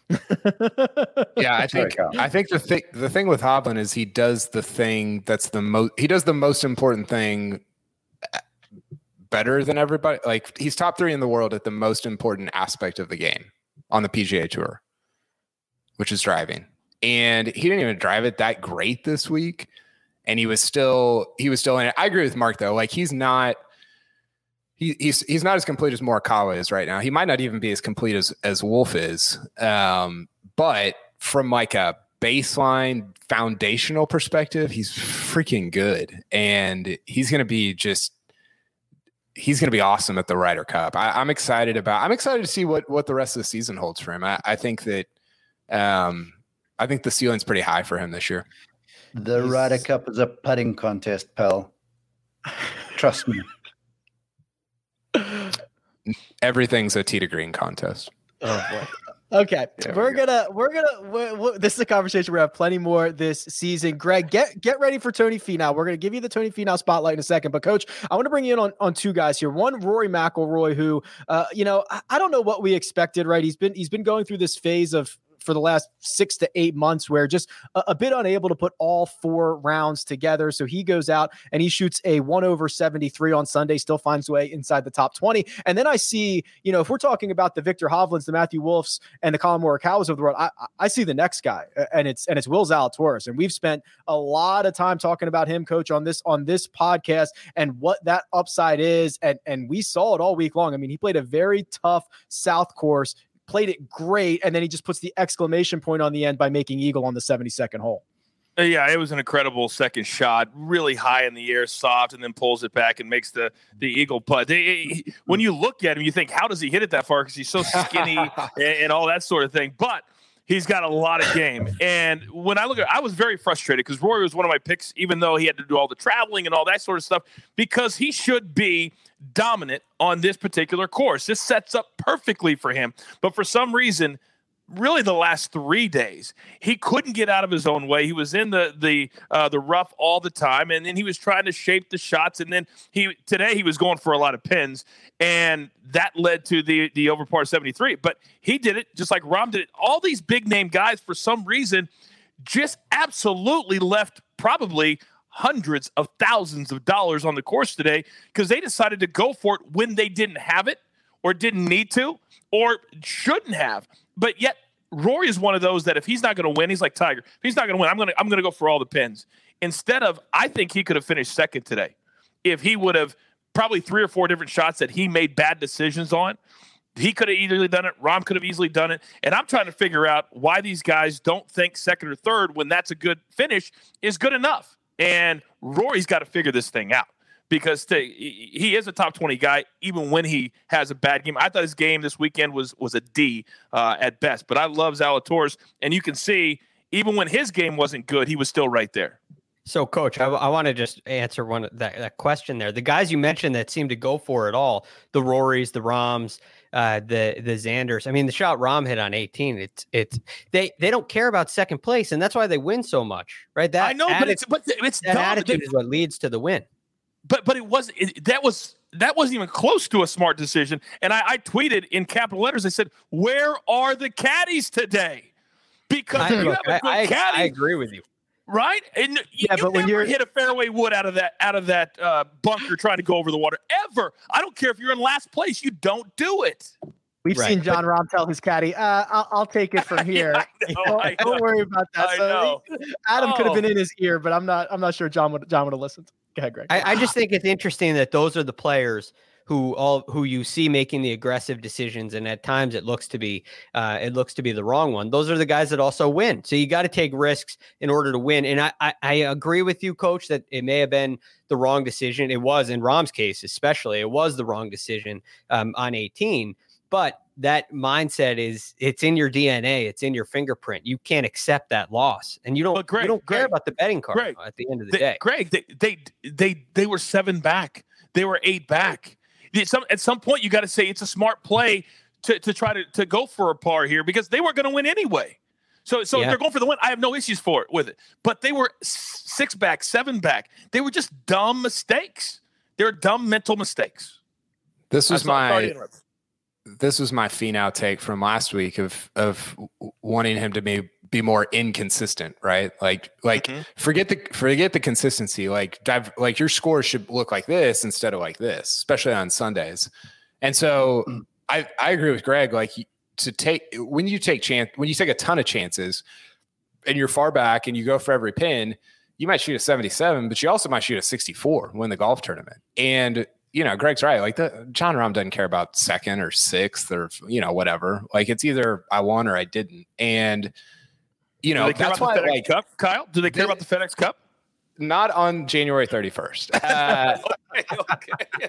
okay. yeah, I think Sorry, I think the thing the thing with Hovland is he does the thing that's the most he does the most important thing better than everybody. Like he's top three in the world at the most important aspect of the game on the P G A Tour, which is driving. And he didn't even drive it that great this week. And he was still, he was still in it. I agree with Mark though. Like he's not, he, he's, he's not as complete as Morikawa is right now. He might not even be as complete as, as Wolff is. Um, but from like a baseline foundational perspective, he's freaking good. And he's going to be just, he's going to be awesome at the Ryder Cup. I, I'm excited about, I'm excited to see what, what the rest of the season holds for him. I, I think that, um, I think the ceiling's pretty high for him this year. The He's... Ryder Cup is a putting contest, pal. Trust me. Everything's a tee to green contest. Oh boy. Okay, there we're we go. gonna we're gonna we're, we're, this is a conversation we're gonna have plenty more this season. Greg, get get ready for Tony Finau. We're gonna give you the Tony Finau spotlight in a second, but Coach, I want to bring you in on, on two guys here. One, Rory McIlroy, who uh, you know I, I don't know what we expected. Right, he's been he's been going through this phase of. For the last six to eight months where just a, a bit unable to put all four rounds together. So he goes out and he shoots a one over seventy-three on Sunday, still finds way inside the top twenty. And then I see, you know, if we're talking about the Viktor Hovlands, the Matthew Wolffs, and the Colin Morikawas of the world, I, I see the next guy, and it's and it's Will Zalatoris. And we've spent a lot of time talking about him, Coach, on this on this podcast and what that upside is. And, and we saw it all week long. I mean, he played a very tough South course, played it great, and then he just puts the exclamation point on the end by making eagle on the seventy-second hole. Yeah, it was an incredible second shot, really high in the air, soft, and then pulls it back and makes the the eagle putt. They, when you look at him, you think, how does he hit it that far? Because he's so skinny and, and all that sort of thing. But he's got a lot of game. And when I look at it, I was very frustrated because Rory was one of my picks, even though he had to do all the traveling and all that sort of stuff, because he should be dominant on this particular course. This sets up perfectly for him. But for some reason, really the last three days, he couldn't get out of his own way. He was in the the uh, the rough all the time, and then he was trying to shape the shots. And then he today he was going for a lot of pins, and that led to the the over par seventy-three. But he did it just like Rahm did it. All these big name guys, for some reason, just absolutely left probably hundreds of thousands of dollars on the course today because they decided to go for it when they didn't have it or didn't need to or shouldn't have. But yet Rory is one of those that if he's not going to win, he's like Tiger. If he's not going to win, I'm going to I'm going to go for all the pins. Instead of, I think he could have finished second today if he would have probably three or four different shots that he made bad decisions on. He could have easily done it. Rahm could have easily done it. And I'm trying to figure out why these guys don't think second or third when that's a good finish is good enough. And Rory's got to figure this thing out because to, he is a top twenty guy even when he has a bad game. I thought his game this weekend was was a D uh, at best. But I love Zalatoris. And you can see even when his game wasn't good, he was still right there. So, Coach, I, I want to just answer one that, that question there. The guys you mentioned that seem to go for it all, the Rorys, the Rahms, uh, the the Xanders. I mean, the shot Rahm hit on eighteen, it's it's they they don't care about second place, and that's why they win so much, right? That I know, atti- but it's but it's that dumb. attitude is what leads to the win. But but it was it, that was that wasn't even close to a smart decision. And I, I tweeted in capital letters. I said, "Where are the caddies today?" Because I, if you look, have a good I, I, caddy, I agree with you. right? And you, Yeah, you but when never you're- hit a fairway wood out of that out of that uh, bunker trying to go over the water ever. I don't care if you're in last place. You don't do it. We've Right. seen John Rahm tell his caddy, uh, I'll, I'll take it from here. Yeah, I know, don't, I know. don't worry about that. I So know. Adam could have been Oh. in his ear, but I'm not. I'm not sure John would. John would have listened. Go ahead, Greg. I, I just think it's interesting that those are the players who all who you see making the aggressive decisions, and at times it looks to be uh, it looks to be the wrong one. Those are the guys that also win. So you got to take risks in order to win. And I, I I agree with you, Coach, that it may have been the wrong decision. It was in Rahm's case, especially. It was the wrong decision um, on eighteen. But that mindset is it's in your D N A. It's in your fingerprint. You can't accept that loss, and you don't. But Greg, you don't care Greg, about the betting card Greg, at the end of the They- day. Greg, they, they they they were seven back. They were eight back. Some, at some point, you got to say it's a smart play to, to try to, to go for a par here because they weren't going to win anyway. So so Yeah. if they're going for the win, I have no issues for it with it. But they were six back, seven back. They were just dumb mistakes. They were dumb mental mistakes. This was I'm sorry- sorry to my interrupt. this was my Finau take from last week of of wanting him to be be more inconsistent, right? Like like Mhm. forget the forget the consistency. Like dive, like your score should look like this instead of like this, especially on Sundays. And so I I agree with Greg. Like to take when you take chance when you take a ton of chances and you're far back and you go for every pin, you might shoot a seventy-seven, but you also might shoot a sixty-four, win the golf tournament. And you know, Greg's right. Like the John Rahm doesn't care about second or sixth or, you know, whatever. Like it's either I won or I didn't. And, you know, Do they care that's about why the FedEx like Cup, Kyle? Do they care They- about the FedEx Cup? not on January thirty-first. Uh, okay, okay,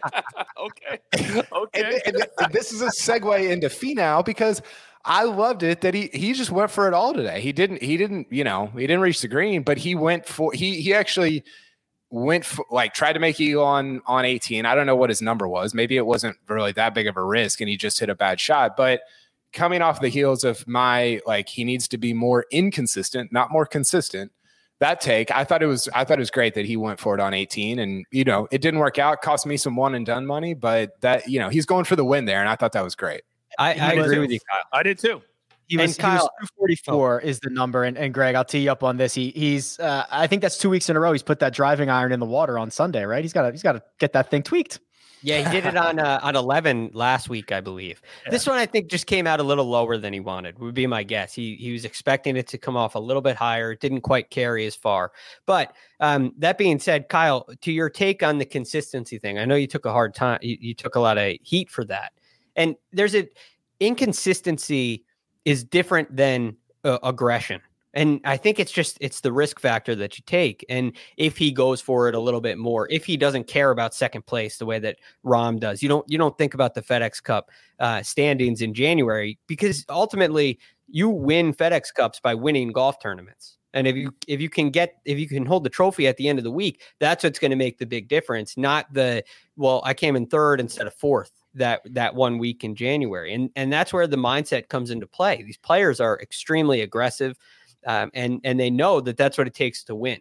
okay, okay. and, and- and this is a segue into Finau because I loved it that he he just went for it all today. He didn't he didn't you know he didn't reach the green, but he went for he he actually went for, like tried to make eagle on on eighteen. I don't know what his number was. Maybe it wasn't really that big of a risk, and he just hit a bad shot. But coming off the heels of my like he needs to be more inconsistent, not more consistent. That take, I thought it was, I thought it was great that he went for it on eighteen, and you know, it didn't work out. Cost me some one and done money, but that you know, he's going for the win there, and I thought that was great. I, I was- agree with you, Kyle. I did too. He was, And Kyle- he was two forty-four is the number. And, and Greg, I'll tee you up on this. He he's uh, I think that's two weeks in a row. He's put that driving iron in the water on Sunday, right? He's got to he's got to get that thing tweaked. Yeah, he did it on uh, on eleven last week, I believe. This one I think just came out a little lower than he wanted, would be my guess. He he was expecting it to come off a little bit higher. It didn't quite carry as far. But um, that being said, Kyle, to your take on the consistency thing, I know you took a hard time. You, you took a lot of heat for that. And there's a inconsistency is different than uh, aggression. And I think it's just, it's the risk factor that you take. And if he goes for it a little bit more, if he doesn't care about second place the way that Rahm does, you don't, you don't think about the FedEx Cup uh, standings in January, because ultimately you win FedEx Cups by winning golf tournaments. And if you, if you can get, if you can hold the trophy at the end of the week, that's what's going to make the big difference. Not the, well, I came in third instead of fourth that, that one week in January. And, and that's where the mindset comes into play. These players are extremely aggressive. Um, and and they know that that's what it takes to win.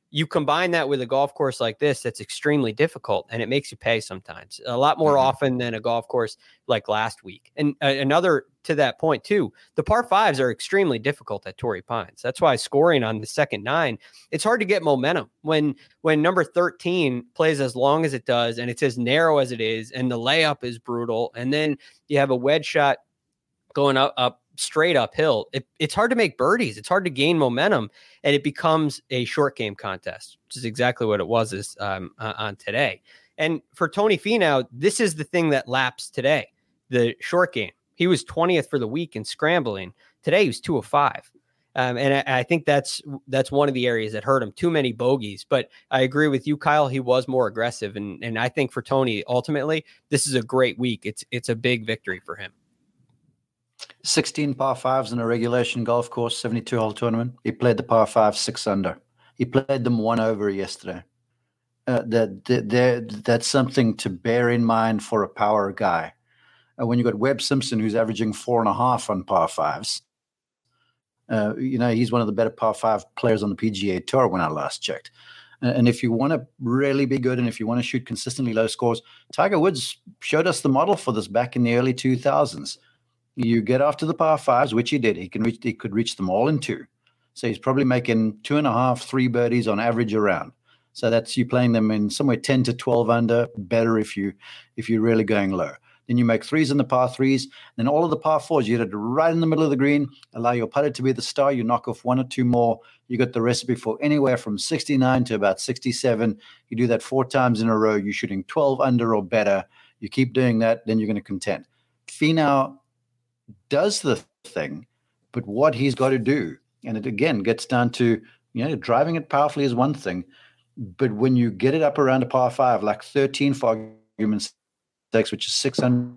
you combine that with a golf course like this that's extremely difficult, and it makes you pay sometimes a lot more mm-hmm. often than a golf course like last week. And uh, another to that point too, the par fives are extremely difficult at Torrey Pines. That's why scoring on the second nine, it's hard to get momentum when when number thirteen plays as long as it does, and it's as narrow as it is, and the layup is brutal, and then you have a wedge shot going up up straight uphill. It, it's hard to make birdies. It's hard to gain momentum, and it becomes a short game contest, which is exactly what it was this, um, uh, on today. And for Tony Finau, this is the thing that lapsed today, the short game. He was twentieth for the week in scrambling. Today he was two of five. Um, and I, I think that's that's one of the areas that hurt him. Too many bogeys. But I agree with you, Kyle. He was more aggressive. And, and I think for Tony, ultimately, this is a great week. It's it's a big victory for him. sixteen par fives in a regulation golf course, seventy-two hole tournament. He played the par five six under. He played them one over yesterday. Uh, that, that that's something to bear in mind for a power guy. Uh, when you got Webb Simpson, who's averaging four and a half on par fives, uh, you know he's one of the better par five players on the P G A Tour when I last checked. Uh, and if you want to really be good, and if you want to shoot consistently low scores, Tiger Woods showed us the model for this back in the early two thousands. You get after the par fives, which he did. He can reach. He could reach them all in two. So he's probably making two and a half, three birdies on average around. So that's you playing them in somewhere ten to twelve under. Better if you if you're really going low. Then you make threes in the par threes. Then all of the par fours, you hit it right in the middle of the green. Allow your putter to be the star. You knock off one or two more. You got the recipe for anywhere from sixty-nine to about sixty-seven. You do that four times in a row. You're shooting twelve under or better. You keep doing that, then you're going to contend. Finau does the thing, but what he's got to do, and it again gets down to, you know, driving it powerfully is one thing, but when you get it up around a par five, like thirteen for argument's sake, which is six hundred,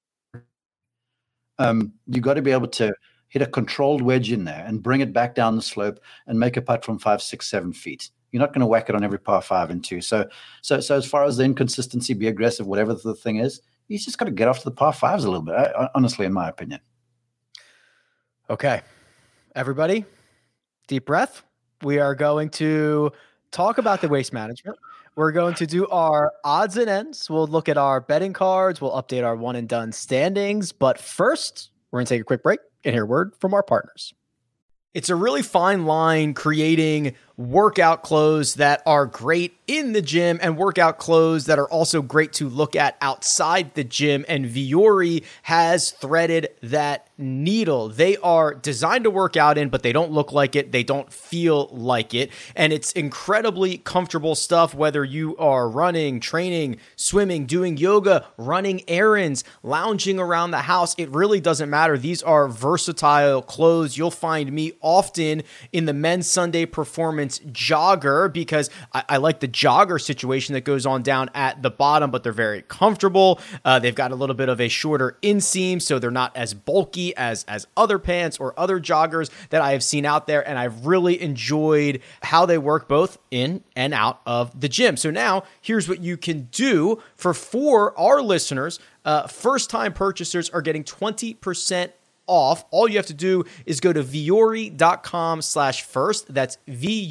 um, you got to be able to hit a controlled wedge in there and bring it back down the slope and make a putt from five, six, seven feet. You're not going to whack it on every par five and two. So, so, so as far as the inconsistency, be aggressive, whatever the thing is, he's just got to get off to the par fives a little bit, honestly, in my opinion. Okay. Everybody, deep breath. We are going to talk about the waste management. We're going to do our odds and ends. We'll look at our betting cards. We'll update our one and done standings. But first, we're going to take a quick break and hear a word from our partners. It's a really fine line creating workout clothes that are great in the gym and workout clothes that are also great to look at outside the gym. And Vuori has threaded that needle. They are designed to work out in, but they don't look like it. They don't feel like it. And it's incredibly comfortable stuff, whether you are running, training, swimming, doing yoga, running errands, lounging around the house. It really doesn't matter. These are versatile clothes. You'll find me often in the men's Sunday Performance jogger because I, I like the jogger situation that goes on down at the bottom, but they're very comfortable. Uh, they've got a little bit of a shorter inseam, so they're not as bulky as, as other pants or other joggers that I have seen out there, and I've really enjoyed how they work both in and out of the gym. So now, here's what you can do for, for our listeners. Uh, first-time purchasers are getting twenty percent off. All you have to do is go to vuori.com slash first. That's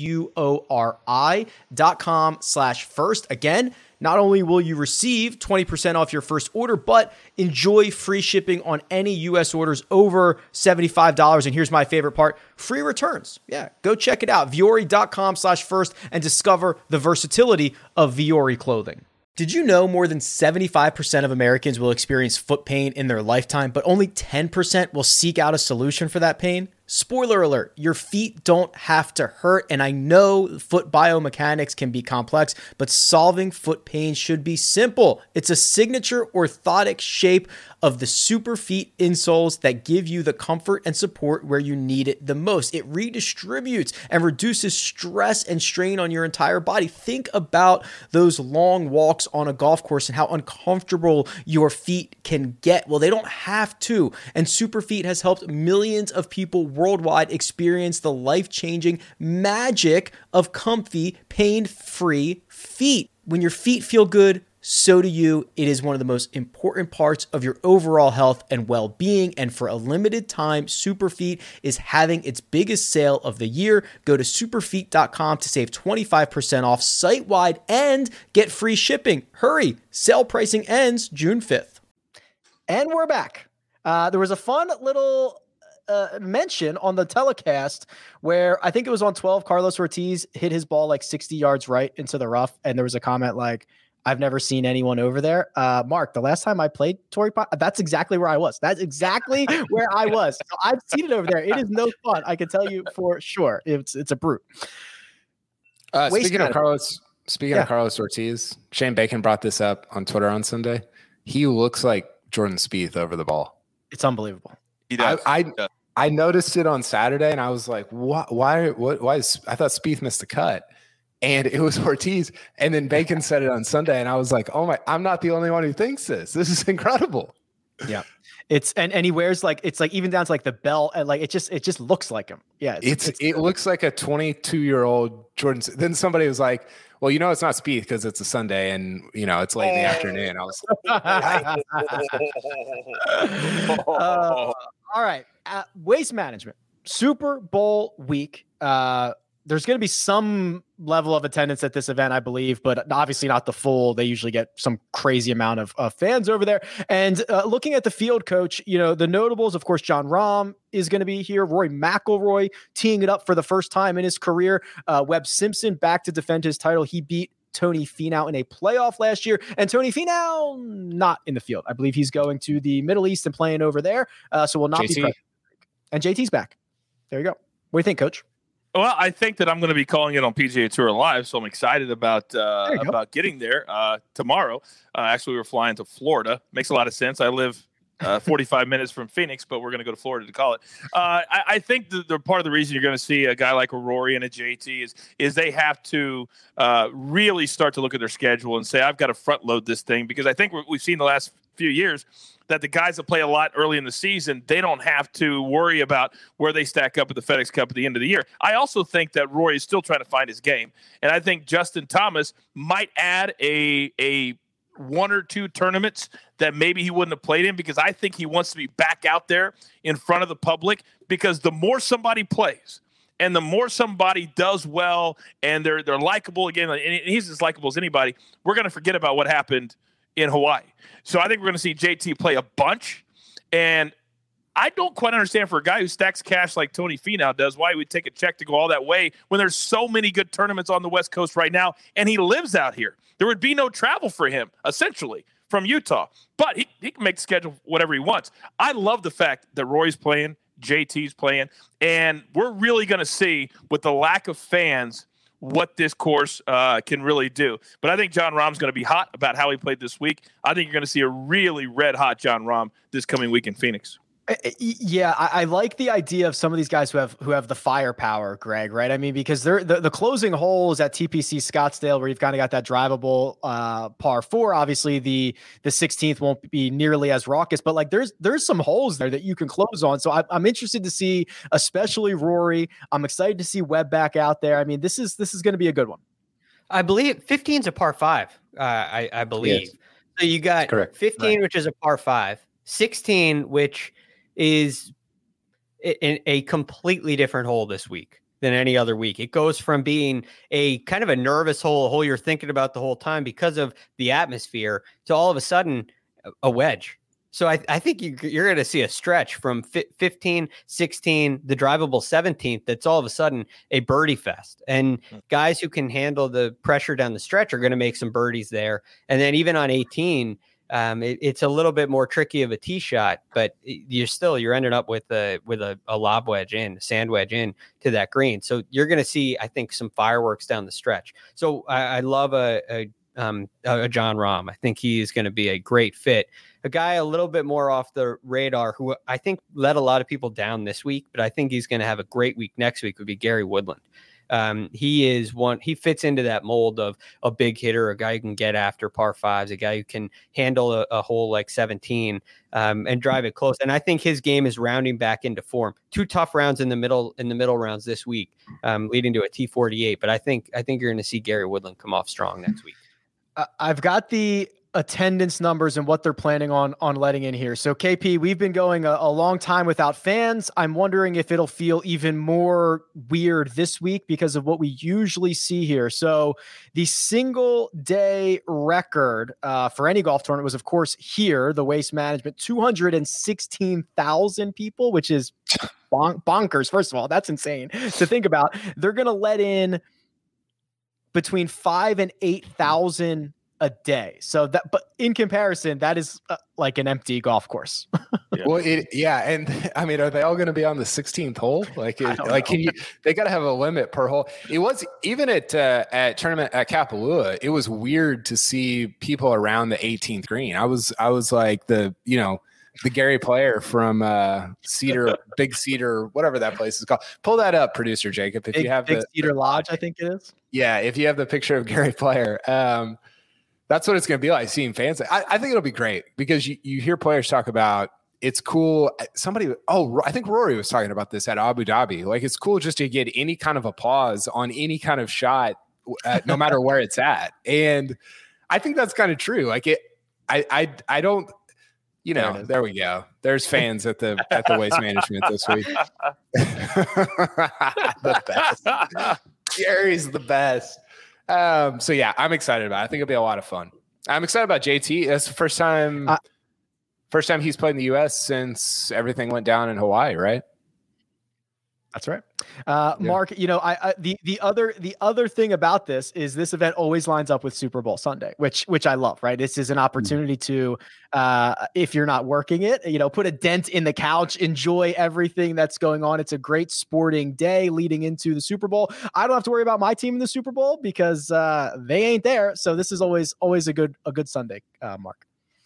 V-U-O-R-I dot com slash first. Again, not only will you receive twenty percent off your first order, but enjoy free shipping on any U S orders over seventy-five dollars. And here's my favorite part, free returns. Yeah, go check it out. Vuori.com slash first and discover the versatility of Vuori clothing. Did you know more than seventy-five percent of Americans will experience foot pain in their lifetime, but only ten percent will seek out a solution for that pain? Spoiler alert, your feet don't have to hurt, and I know foot biomechanics can be complex, but solving foot pain should be simple. It's a signature orthotic shape of the Superfeet insoles that give you the comfort and support where you need it the most. It redistributes and reduces stress and strain on your entire body. Think about those long walks on a golf course and how uncomfortable your feet can get. Well, they don't have to, and Superfeet has helped millions of people worldwide experience the life-changing magic of comfy, pain-free feet. When your feet feel good, so do you. It is one of the most important parts of your overall health and well-being. And for a limited time, Superfeet is having its biggest sale of the year. Go to superfeet dot com to save twenty-five percent off site-wide and get free shipping. Hurry, sale pricing ends June fifth. And we're back. Uh, there was a fun little uh, mention on the telecast where I think it was on twelve, Carlos Ortiz hit his ball like sixty yards right into the rough. And there was a comment like, I've never seen anyone over there. Uh, Mark, the last time I played Torrey Pines, that's exactly where I was. That's exactly where I was. So I've seen it over there. It is no fun. I can tell you for sure. It's it's a brute. Uh, speaking of Carlos, speaking Yeah. of Carlos Ortiz, Shane Bacon brought this up on Twitter on Sunday. He looks like Jordan Spieth over the ball. It's unbelievable. He does. I, I, He does. I noticed it on Saturday, and I was like, "What? Why? What? Why is?" I thought Spieth missed the cut, and it was Ortiz. And then Bacon said it on Sunday, and I was like, "Oh my! I'm not the only one who thinks this. This is incredible." Yeah. It's and, and he wears like it's like even down to like the belt and like it just it just looks like him. Yeah. It's, it's it looks like a twenty-two year old Jordan. Then somebody was like, "Well, you know, it's not Spieth because it's a Sunday and you know it's late in the afternoon." I was like, uh, all right. Uh, waste management. Super Bowl week. Uh, there's going to be some level of attendance at this event, I believe, but obviously not the full. They usually get some crazy amount of, of fans over there. And uh, looking at the field coach, you know, the notables, of course, John Rahm is going to be here. Rory McIlroy teeing it up for the first time in his career. Uh, Webb Simpson back to defend his title. He beat Tony Finau in a playoff last year, and Tony Finau not in the field. I believe he's going to the Middle East and playing over there. Uh, so will not J T. be present. And J T's back. There you go. What do you think, Coach? Well, I think that I'm going to be calling it on P G A Tour Live, so I'm excited about uh, There you go. about getting there uh, tomorrow. Uh, actually, we're flying to Florida. Makes a lot of sense. I live uh, forty-five minutes from Phoenix, but we're going to go to Florida to call it. Uh, I, I think the, the part of the reason you're going to see a guy like a Rory and a J T is is they have to uh, really start to look at their schedule and say, I've got to front load this thing, because I think we've seen the last few years that the guys that play a lot early in the season, they don't have to worry about where they stack up at the FedEx Cup at the end of the year. I also think that Rory is still trying to find his game. And I think Justin Thomas might add a a one or two tournaments that maybe he wouldn't have played in, because I think he wants to be back out there in front of the public, because the more somebody plays and the more somebody does well and they're they're likable again, and he's as likable as anybody, we're going to forget about what happened in Hawaii. So I think we're going to see J T play a bunch. And I don't quite understand, for a guy who stacks cash like Tony Finau does, why he would take a check to go all that way when there's so many good tournaments on the West Coast right now, and he lives out here. There would be no travel for him, essentially, from Utah. But he, he can make the schedule whatever he wants. I love the fact that Rory's playing, J T's playing, and we're really going to see, with the lack of fans, what this course uh, can really do. But I think John Rahm's going to be hot about how he played this week. I think you're going to see a really red-hot John Rahm this coming week in Phoenix. Yeah, I, I like the idea of some of these guys who have who have the firepower, Greg, right? I mean, because they're the, the closing holes at T P C Scottsdale, where you've kind of got that drivable uh, par four. Obviously, the the sixteenth won't be nearly as raucous, but like there's there's some holes there that you can close on. So I, I'm interested to see, especially Rory. I'm excited to see Webb back out there. I mean, this is this is going to be a good one. I believe fifteen is a par five. Uh, I, I believe. Yes. So you got fifteen, right, which is a par five, sixteen, which is in a completely different hole this week than any other week. It goes from being a kind of a nervous hole, a hole you're thinking about the whole time because of the atmosphere, to all of a sudden a wedge. So I, I think you, you're going to see a stretch from fifteen, sixteen, the drivable seventeenth. That's all of a sudden a birdie fest. And guys who can handle the pressure down the stretch are going to make some birdies there. And then even on eighteen, Um, it, it's a little bit more tricky of a tee shot, but you're still you're ending up with a with a, a lob wedge in, a sand wedge in to that green. So you're going to see, I think, some fireworks down the stretch. So I, I love a, a um a John Rahm. I think he is going to be a great fit. A guy a little bit more off the radar who I think let a lot of people down this week, but I think he's going to have a great week next week would be Gary Woodland. Um, he is one, he fits into that mold of a big hitter, a guy who can get after par fives, a guy who can handle a, a hole like seventeen, um, and drive it close. And I think his game is rounding back into form. Two tough rounds in the middle, in the middle rounds this week, um, leading to a T forty-eight. But I think, I think you're going to see Gary Woodland come off strong next week. Uh, I've got the attendance numbers and what they're planning on on letting in here. So K P, we've been going a, a long time without fans. I'm wondering if it'll feel even more weird this week because of what we usually see here. So the single day record uh, for any golf tournament was, of course, here, the Waste Management, two hundred sixteen thousand people, which is bon- bonkers. First of all, that's insane to think about. They're going to let in between five and eight thousand a day. So that, but in comparison, that is uh, like an empty golf course. Yeah. Well, it, yeah, and I mean, are they all going to be on the sixteenth hole? Like, it, like, can you? They got to have a limit per hole. It was even at uh, at tournament at Kapalua. It was weird to see people around the eighteenth green. I was, I was like the, you know, the Gary Player from uh, Cedar, Big Cedar, whatever that place is called. Pull that up, producer Jacob, if Big, you have Big the Cedar Lodge, I think it is. Yeah, if you have the picture of Gary Player. Um, That's what it's going to be like seeing fans. I, I think it'll be great because you, you hear players talk about it's cool. Somebody, oh, I think Rory was talking about this at Abu Dhabi. Like, it's cool just to get any kind of applause on any kind of shot, uh, no matter where it's at. And I think that's kind of true. Like, it, I, I, I don't, you know, there, there we go. There's fans at the at the Waste Management this week. The best. Gary's the best. Um, so yeah, I'm excited about it. I think it'll be a lot of fun. I'm excited about J T. That's the first time, uh, first time he's played in the U S since everything went down in Hawaii, right? That's right. Uh, Yeah. Mark, you know, I, I the the other the other thing about this is this event always lines up with Super Bowl Sunday, which which I love. Right, this is an opportunity to, uh, if you're not working it, you know, put a dent in the couch, enjoy everything that's going on. It's a great sporting day leading into the Super Bowl. I don't have to worry about my team in the Super Bowl because uh, they ain't there. So this is always always a good a good Sunday, uh, Mark.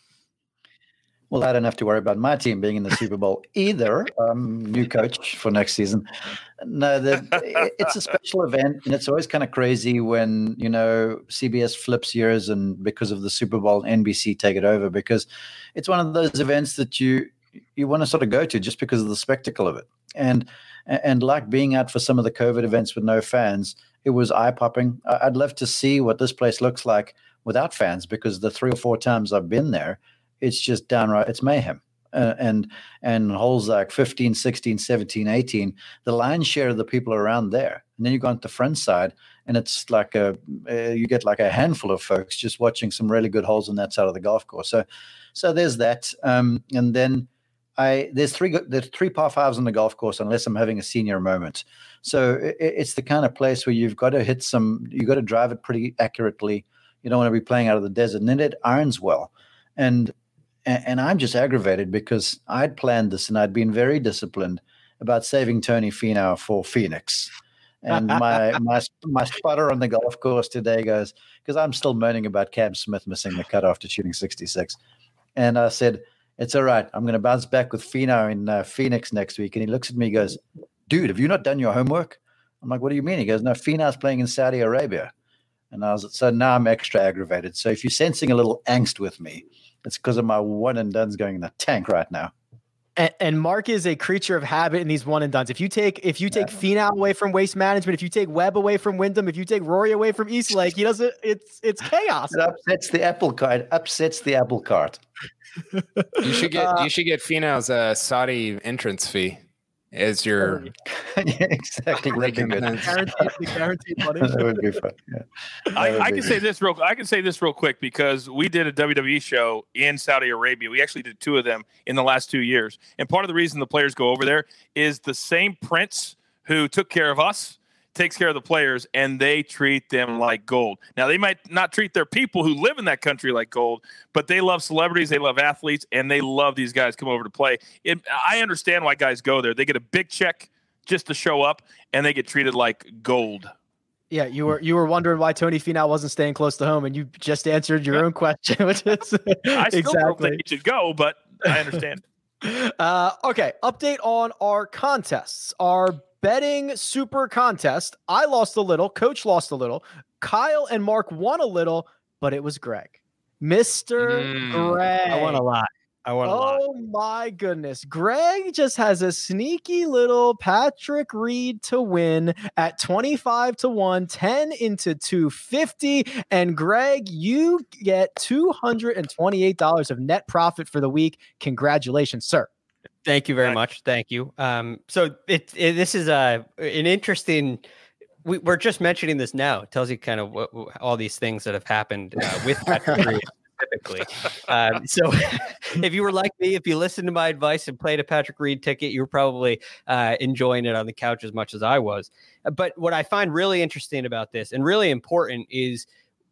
Well, I don't have to worry about my team being in the Super Bowl either. Um, new coach for next season. No, the, it's a special event, and it's always kind of crazy when, you know, C B S flips years and because of the Super Bowl, N B C take it over, because it's one of those events that you you want to sort of go to just because of the spectacle of it. And and like being out for some of the COVID events with no fans, it was eye-popping. I'd love to see what this place looks like without fans, because the three or four times I've been there, it's just downright, it's mayhem. Uh, and and holes like fifteen, sixteen, seventeen, eighteen, the lion's share of the people are around there. And then you go on the front side, and it's like a, uh, you get like a handful of folks just watching some really good holes on that side of the golf course. So so there's that. Um, and then I there's three there's three par fives on the golf course unless I'm having a senior moment. So it, it's the kind of place where you've got to hit some, you've got to drive it pretty accurately. You don't want to be playing out of the desert. And then it irons well. And And I'm just aggravated because I'd planned this and I'd been very disciplined about saving Tony Finau for Phoenix. And my my my spotter on the golf course today goes, because I'm still moaning about Cam Smith missing the cut after shooting sixty-six. And I said, it's all right. I'm going to bounce back with Finau in uh, Phoenix next week. And he looks at me and goes, dude, have you not done your homework? I'm like, what do you mean? He goes, no, Finau's playing in Saudi Arabia. And I was, so now I'm extra aggravated. So if you're sensing a little angst with me, it's because of my one and done's going in the tank right now. And, and Mark is a creature of habit in these one and dones. If you take if you take yeah. Finau away from Waste Management, if you take Webb away from Wyndham, if you take Rory away from Eastlake, he doesn't. It's it's chaos. It upsets the apple cart. Upsets the apple cart. You should get Uh, you should get Finau's uh, Saudi entrance fee as your yeah, exactly. That'd be good. Guaranteed, guaranteed money. That would be fun. Yeah. I, That would I be can say this real. I can say this real quick because we did a W W E show in Saudi Arabia. We actually did two of them in the last two years, and part of the reason the players go over there is the same prince who took care of us takes care of the players, and they treat them like gold. Now, they might not treat their people who live in that country like gold, but they love celebrities, they love athletes, and they love these guys come over to play. It, I understand why guys go there. They get a big check just to show up, and they get treated like gold. Yeah, you were you were wondering why Tony Finau wasn't staying close to home, and you just answered your Yeah. own question, which is I still exactly. don't think he should go, but I understand. Uh, okay, update on our contests. Our betting super contest. I lost a little. Coach lost a little. Kyle and Mark won a little, but it was Greg. Mister Mm, Greg. I won a lot. I won a lot. Oh my goodness. Greg just has a sneaky little Patrick Reed to win at twenty-five to one, ten into two fifty. And Greg, you get two hundred twenty-eight dollars of net profit for the week. Congratulations, sir. Thank you very much. Thank you. Um, so it, it this is a an interesting. We, we're just mentioning this now. It tells you kind of what, what, all these things that have happened uh, with Patrick Reed. Typically. Um, so if you were like me, if you listened to my advice and played a Patrick Reed ticket, you were probably uh, enjoying it on the couch as much as I was. But what I find really interesting about this and really important is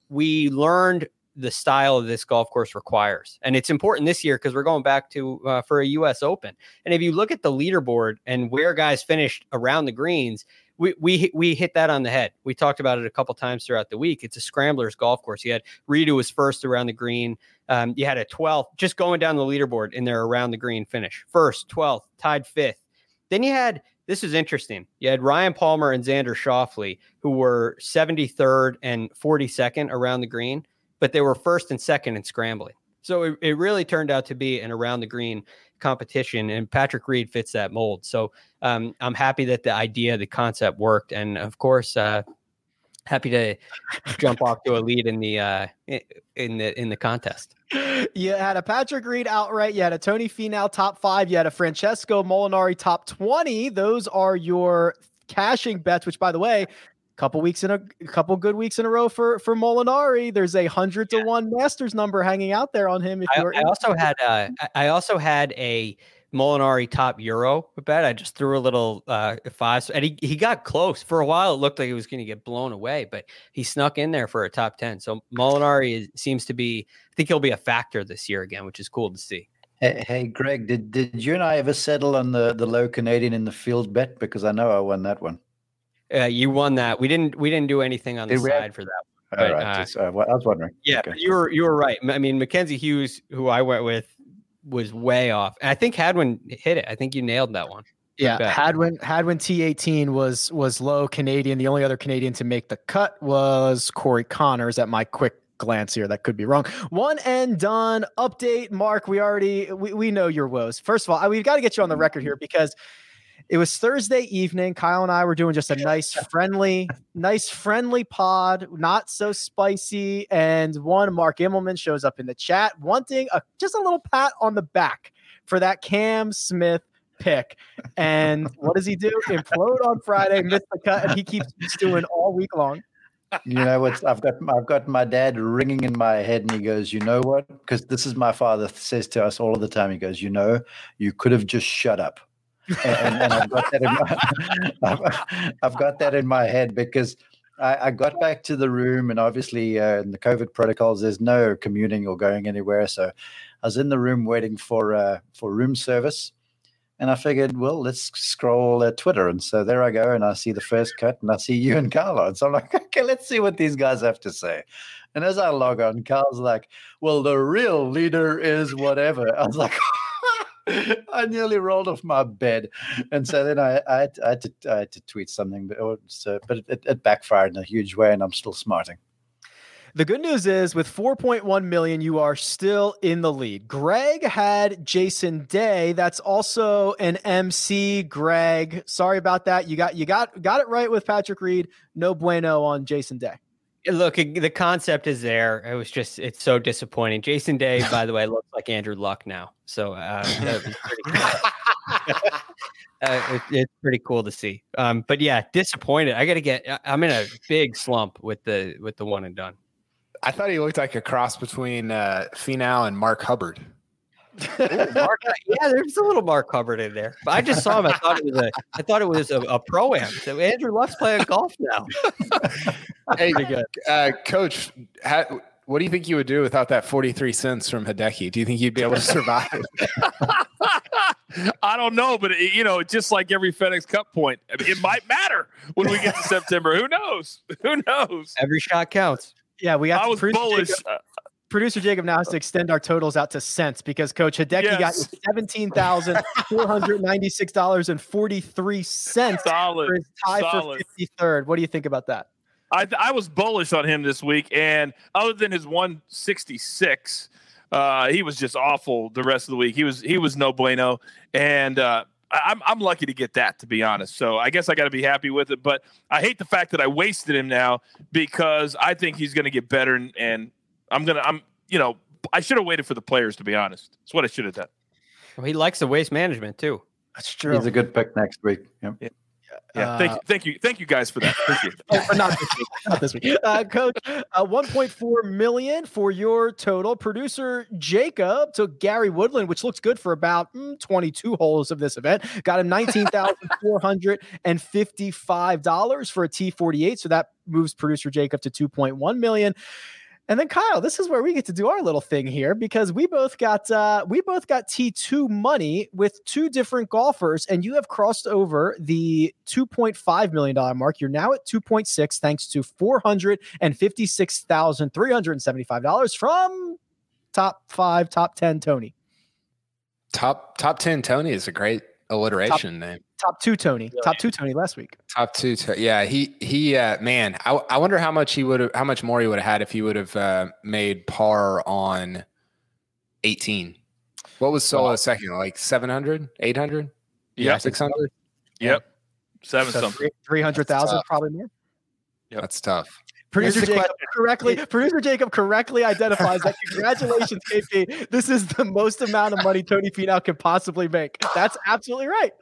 we learned the style of this golf course requires. And it's important this year because we're going back to uh, for a U S Open. And if you look at the leaderboard and where guys finished around the greens, We we we hit that on the head. We talked about it a couple times throughout the week. It's a scramblers golf course. You had Reed who was first around the green. Um, you had a twelfth just going down the leaderboard in their around the green finish. First, twelfth, tied fifth. Then you had, this is interesting. You had Ryan Palmer and Xander Schauffele who were seventy-third and forty-second around the green, but they were first and second in scrambling. So it, it really turned out to be an around the green competition, and Patrick Reed fits that mold. So um, I'm happy that the idea, the concept worked. And of course, uh, happy to jump off to a lead in the, uh, in the, in the contest. You had a Patrick Reed outright. You had a Tony Finau top five. You had a Francesco Molinari top twenty. Those are your cashing bets, which by the way, couple weeks in a, a couple good weeks in a row for for Molinari. There's a hundred to yeah. one Masters number hanging out there on him. If I, you're I also had uh, I also had a Molinari top Euro bet. I just threw a little uh, five, and he he got close for a while. It looked like he was going to get blown away, but he snuck in there for a top ten. So Molinari is, seems to be. I think he'll be a factor this year again, which is cool to see. Hey, hey Greg, did did you and I ever settle on the the low Canadian in the field bet? Because I know I won that one. Uh, you won that. We didn't. We didn't do anything on the Did side have, for that. All but, right. Uh, Just, uh, I was wondering. Yeah, okay. you were. You were right. I mean, Mackenzie Hughes, who I went with, was way off. And I think Hadwin hit it. I think you nailed that one. Yeah, Hadwin Hadwin T eighteen was was low Canadian. The only other Canadian to make the cut was Corey Connors. At my quick glance here, that could be wrong. One and done. Update, Mark. We already we, we know your woes. First of all, I, we've got to get you on the record here because it was Thursday evening. Kyle and I were doing just a nice, friendly, nice, friendly pod, not so spicy. And one, Mark Immelman, shows up in the chat wanting a, just a little pat on the back for that Cam Smith pick. And what does he do? Implode on Friday, miss the cut, and he keeps doing all week long. You know what? I've got I've got my dad ringing in my head, and he goes, "You know what? Because this is my father says to us all of the time. He goes, you know, you could have just shut up." and, and I've got that in my, I've, I've got that in my head because I, I got back to the room, and obviously uh, in the COVID protocols, there's no commuting or going anywhere. So I was in the room waiting for uh, for room service, and I figured, well, let's scroll uh, Twitter, and so there I go, and I see the first cut, and I see you and Carl on. So I'm like, okay, let's see what these guys have to say. And as I log on, Carl's like, well, the real leader is whatever. I was like. I nearly rolled off my bed, and so then I, I, had, to, I, had, to, I had to tweet something, but, it, so, but it, it backfired in a huge way, and I'm still smarting. The good news is with four point one million, you are still in the lead. Greg had Jason Day. That's also an M C. Greg, sorry about that. You got you got got it right with Patrick Reed. No bueno on Jason Day. Look, the concept is there. It was just, it's so disappointing. Jason Day, by the way, looks like Andrew Luck now. So uh, that was pretty cool. uh, it, it's pretty cool to see. Um, but yeah, disappointed. I got to get, I'm in a big slump with the, with the one and done. I thought he looked like a cross between uh, Finau and Mark Hubbard. Ooh, Mark, yeah, there's a little Mark Hubbard in there. But I just saw him. I thought it was a. I thought it was a, a pro-am. So Andrew Luck's playing golf now. Hey, uh, Coach, how, what do you think you would do without that forty-three cents from Hideki? Do you think you'd be able to survive? I don't know, but it, you know, just like every FedEx Cup point, I mean, it might matter when we get to September. Who knows? Who knows? Every shot counts. Yeah, we have I to was prove bullish. Jacob. Producer Jacob now has to extend our totals out to cents because Coach Hideki yes. got you seventeen thousand four hundred ninety-six dollars and forty-three cents solid, for his tie solid. for fifty-third. What do you think about that? I, I was bullish on him this week, and other than his one sixty-six, Uh, he was just awful the rest of the week. He was he was no bueno, and uh, I'm I'm lucky to get that, to be honest. So I guess I got to be happy with it. But I hate the fact that I wasted him now because I think he's going to get better, and, and I'm gonna I'm you know I should have waited for the players, to be honest. That's what I should have done. Well, he likes the waste management too. That's true. He's a good pick next week. Yep. Yeah. Yeah, Uh, thank you, thank you, thank you guys for that. Appreciate it. Oh, not this week. Not this week. Uh, Coach, uh, one point four million for your total. Producer Jacob took Gary Woodland, which looks good for about mm, twenty-two holes of this event. Got him nineteen thousand four hundred fifty-five dollars for a T forty-eight. So that moves producer Jacob to two point one million. And then Kyle, this is where we get to do our little thing here because we both got uh, we both got T two money with two different golfers, and you have crossed over the two point five million dollars mark. You're now at two point six thanks to four hundred fifty-six thousand three hundred seventy-five dollars from top five, top ten Tony. Top top ten Tony is a great alliteration top, name. Top two Tony. Top two Tony last week. Top two. To, yeah, he he. Uh, man, I, I wonder how much he would have, how much more he would have had if he would have uh, made par on eighteen. What was Solo second? Like seven hundred, eight hundred, Yeah, six hundred. Yep, seven So something. three hundred thousand, tough. probably more. Yep. That's tough. Producer Here's the Jacob question. correctly. Producer Jacob correctly identifies that. Congratulations, K P. This is the most amount of money Tony Finau can possibly make. That's absolutely right.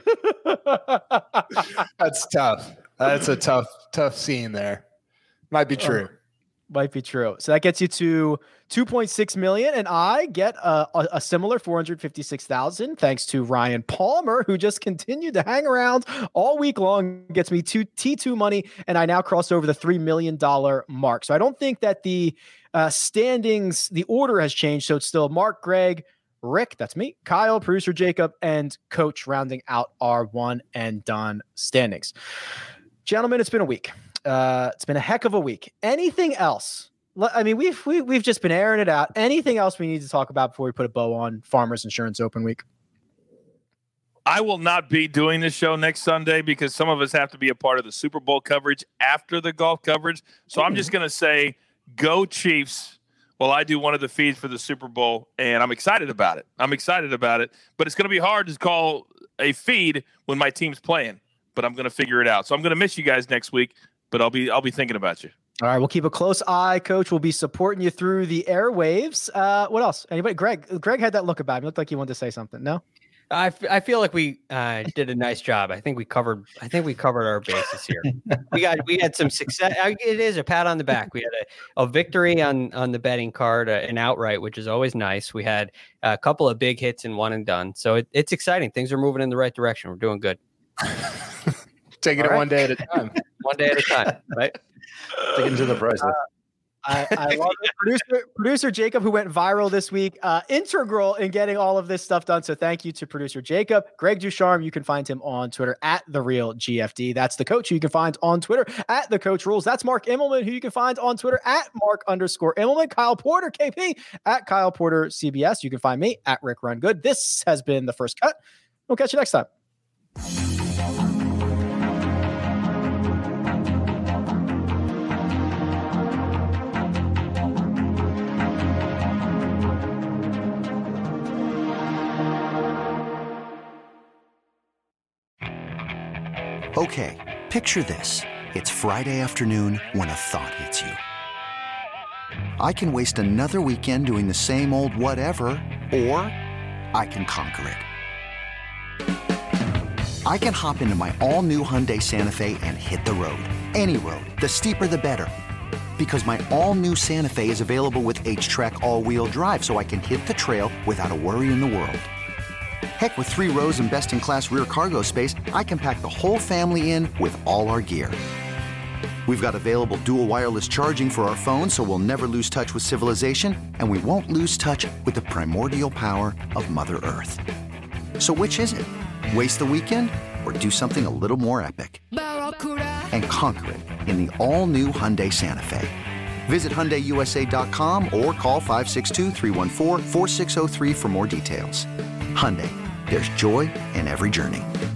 That's tough. That's a tough tough scene there. Might be true. Might be true. So that gets you to two point six million, and I get a, a, a similar four hundred fifty-six thousand thanks to Ryan Palmer, who just continued to hang around all week long. Gets me two T two money, and I now cross over the three million dollars mark. So I don't think that the uh, standings, the order has changed. So it's still Mark, Greg, Rick, that's me, Kyle, producer Jacob, and Coach rounding out our one and done standings. Gentlemen, it's been a week. Uh, it's been a heck of a week. Anything else? I mean, we've we, we've just been airing it out. Anything else we need to talk about before we put a bow on Farmers Insurance Open Week? I will not be doing this show next Sunday because some of us have to be a part of the Super Bowl coverage after the golf coverage. So I'm just going to say, go Chiefs while I do one of the feeds for the Super Bowl, and I'm excited about it. I'm excited about it, but it's going to be hard to call a feed when my team's playing, but I'm going to figure it out. So I'm going to miss you guys next week, but I'll be I'll be thinking about you. All right, we'll keep a close eye, Coach. We'll be supporting you through the airwaves. Uh, what else? Anybody? Greg. Greg had that look about him. It looked like he wanted to say something. No. I, f- I feel like we uh, did a nice job. I think we covered. I think we covered our bases here. we got we had some success. It is a pat on the back. We had a, a victory on on the betting card, uh, an outright, which is always nice. We had a couple of big hits and one and done. So it, it's exciting. Things are moving in the right direction. We're doing good. Taking All it right. one day at a time. One day at a time, right? Sticking to the process. Uh, I, I love it. Producer, producer Jacob, who went viral this week, uh, integral in getting all of this stuff done. So thank you to producer Jacob. Greg Ducharme, you can find him on Twitter at The Real G F D. That's the coach who you can find on Twitter at The Coach Rules. That's Mark Immelman, who you can find on Twitter at Mark underscore Immelman. Kyle Porter, K P, at Kyle Porter C B S. You can find me at Rick Run Good. This has been The First Cut. We'll catch you next time. Okay, picture this. It's Friday afternoon when a thought hits you. I can waste another weekend doing the same old whatever, or I can conquer it. I can hop into my all-new Hyundai Santa Fe and hit the road. Any road. The steeper, the better. Because my all-new Santa Fe is available with H-Track all-wheel drive, so I can hit the trail without a worry in the world. Heck, with three rows and best-in-class rear cargo space, I can pack the whole family in with all our gear. We've got available dual wireless charging for our phones, so we'll never lose touch with civilization, and we won't lose touch with the primordial power of Mother Earth. So which is it? Waste the weekend or do something a little more epic? And conquer it in the all-new Hyundai Santa Fe. Visit Hyundai U S A dot com or call five six two, three one four, four six zero three for more details. Hyundai, there's joy in every journey.